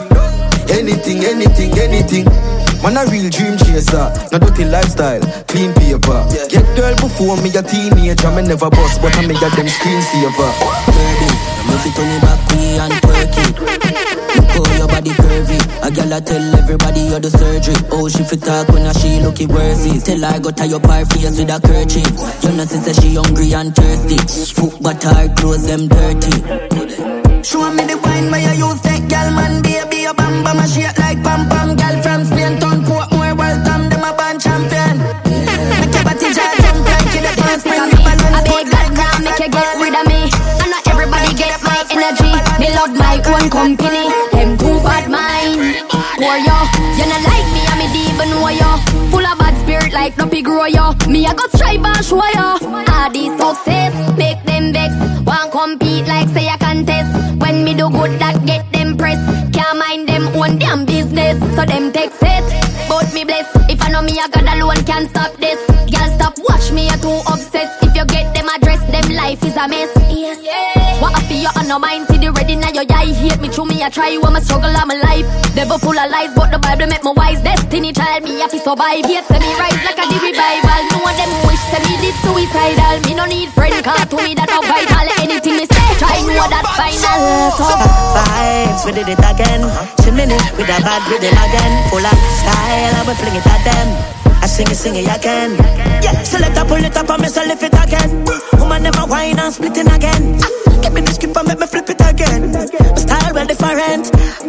Anything. Man a real dream chaser, no dirty lifestyle, clean paper. Get girl before me a teenager, me never bust, but I me get them screensaver. Baby, I'm if you turn it back we and twerk it. Look how your body curvy. A girl I tell everybody you're the surgery. Oh, she fit talk when she look it worthy. Tell her go tie up her face with a kerchief. You know she say she hungry and thirsty. Foot but her clothes them dirty. Show me the wine where you use that girl man, baby, a bam bam a shake like pam pam. Girl from Spain, turn Portmore, welcome them a band champion. Make your body jar jump like in the dance, bring the balance. I beg God now make you get rid of me. And not everybody get my energy. Me love my own company. Them too bad mind. Poor yo, you not like me, I me deep know yo. Full of bad spirit like no pig grow yo. Me I go strive and show yo. All these success make them vex. Want compete like say a contest. When me do good that get them press. Can't mind them own damn business. So them take it. But me bless. If I know me I got alone can't stop this. Girl stop watch me, you're too obsessed. If you get them address, them life is a mess. Yes. What I feel you on no mind. See the red in your eye. Hate me through me I try you. I'm a struggle of my life. Devil full of lies but the Bible make me wise. Destiny child me have to survive. Hate say me rise like a the revival. Know them wish say me did suicidal. Me no need friend car to me that no vital. Anything me say try know that final. Vibes, we did it again. Chimney with a bad rhythm again. Full of style, I will fling it at them. I sing it again. Yeah, so let her pull it up and me so lift it again. Woman never whine and split it again. Give me the script and make me flip it again. My style well different.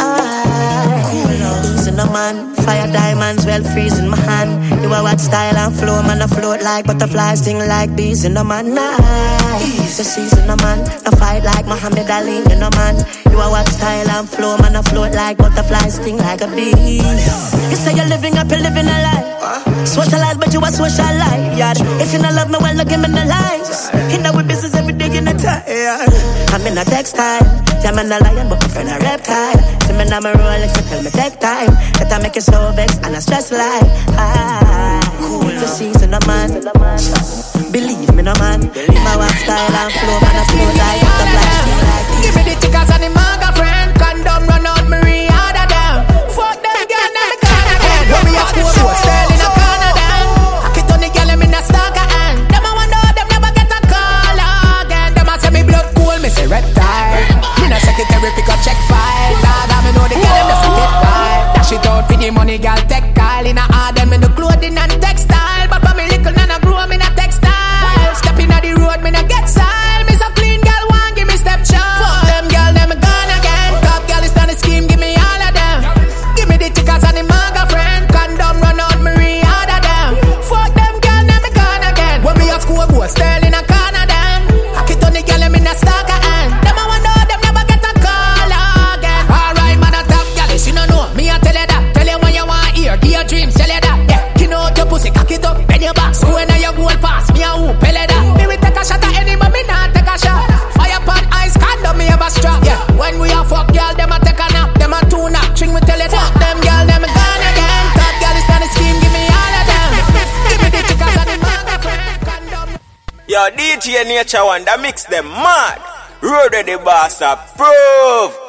Easy no man, fire diamonds well freezing my hand. You are what style and flow, man I float like butterflies, sting like bees in the man. Nice, the season no man, I fight like Muhammad Ali in the man. You are what style and flow, man I float like butterflies, sting like a bee. You say you're living up, you're living a lie. Socialize, but you a socialite. Yeah. If you not love me, well, no give me no lies. In our business every day in the time. I'm in a textile. Yeah, I'm a lion, but my friend a reptile. See me now my Rolex, so tell me take time. That I make you so vexed and I stress like. Cool. The season, a man. Believe me, no man. My walk style and flow, man, I feel like butterfly. Give me the tickers and the maga friend. Condom run out, Marie, harder down. Fuck them girl, now the gun again. When we have school, what's still in a Canada. I keep on the girl, I'm in a stalker hand. Them I wonder how them never get a call again. Them I say me blood cool, me say reptile. Me no secretary, pick up check file. Dog, I me know the girl, them just get wild. Dash it out for the money, girl, take kyle. In a hard, them in the clothing and textile. But for me little, nana grow, me in a textile. Step in the road, me no get style. Me so clean, girl, one give me step shot. Fuck them, girl, them gone again. Top girl is on the scheme, give me all of them. Give me the tickers and the maga friend. Condom run out, Marie, harder them. Fuck them, girl, them gone again. When we have school, go Sterling and Canada. I keep on the girl, I'm in a stalker hand. Them I wonder how them never get a call again. Alright, man, a top girl, you no know. Me I tell you that. Tell you when you want hear, give your dreams, tell you that. Yeah, kin out your pussy, cock it up, bend your back. So when you go past, me a who, pell you that. Me will take a shot at any man, me not take a shot. Fire pan ice, condom, me have a strap. Yeah, when we a fuck girl, them a take a nap. Them a tune up, string, we tell you that. Fuck them girl, them gone again. Top girl is on the scheme, give me all of them. Give me the tickers and the maga friend. Condom. Yo, DJ Nature One, that mix them mad. Road ready boss, approve.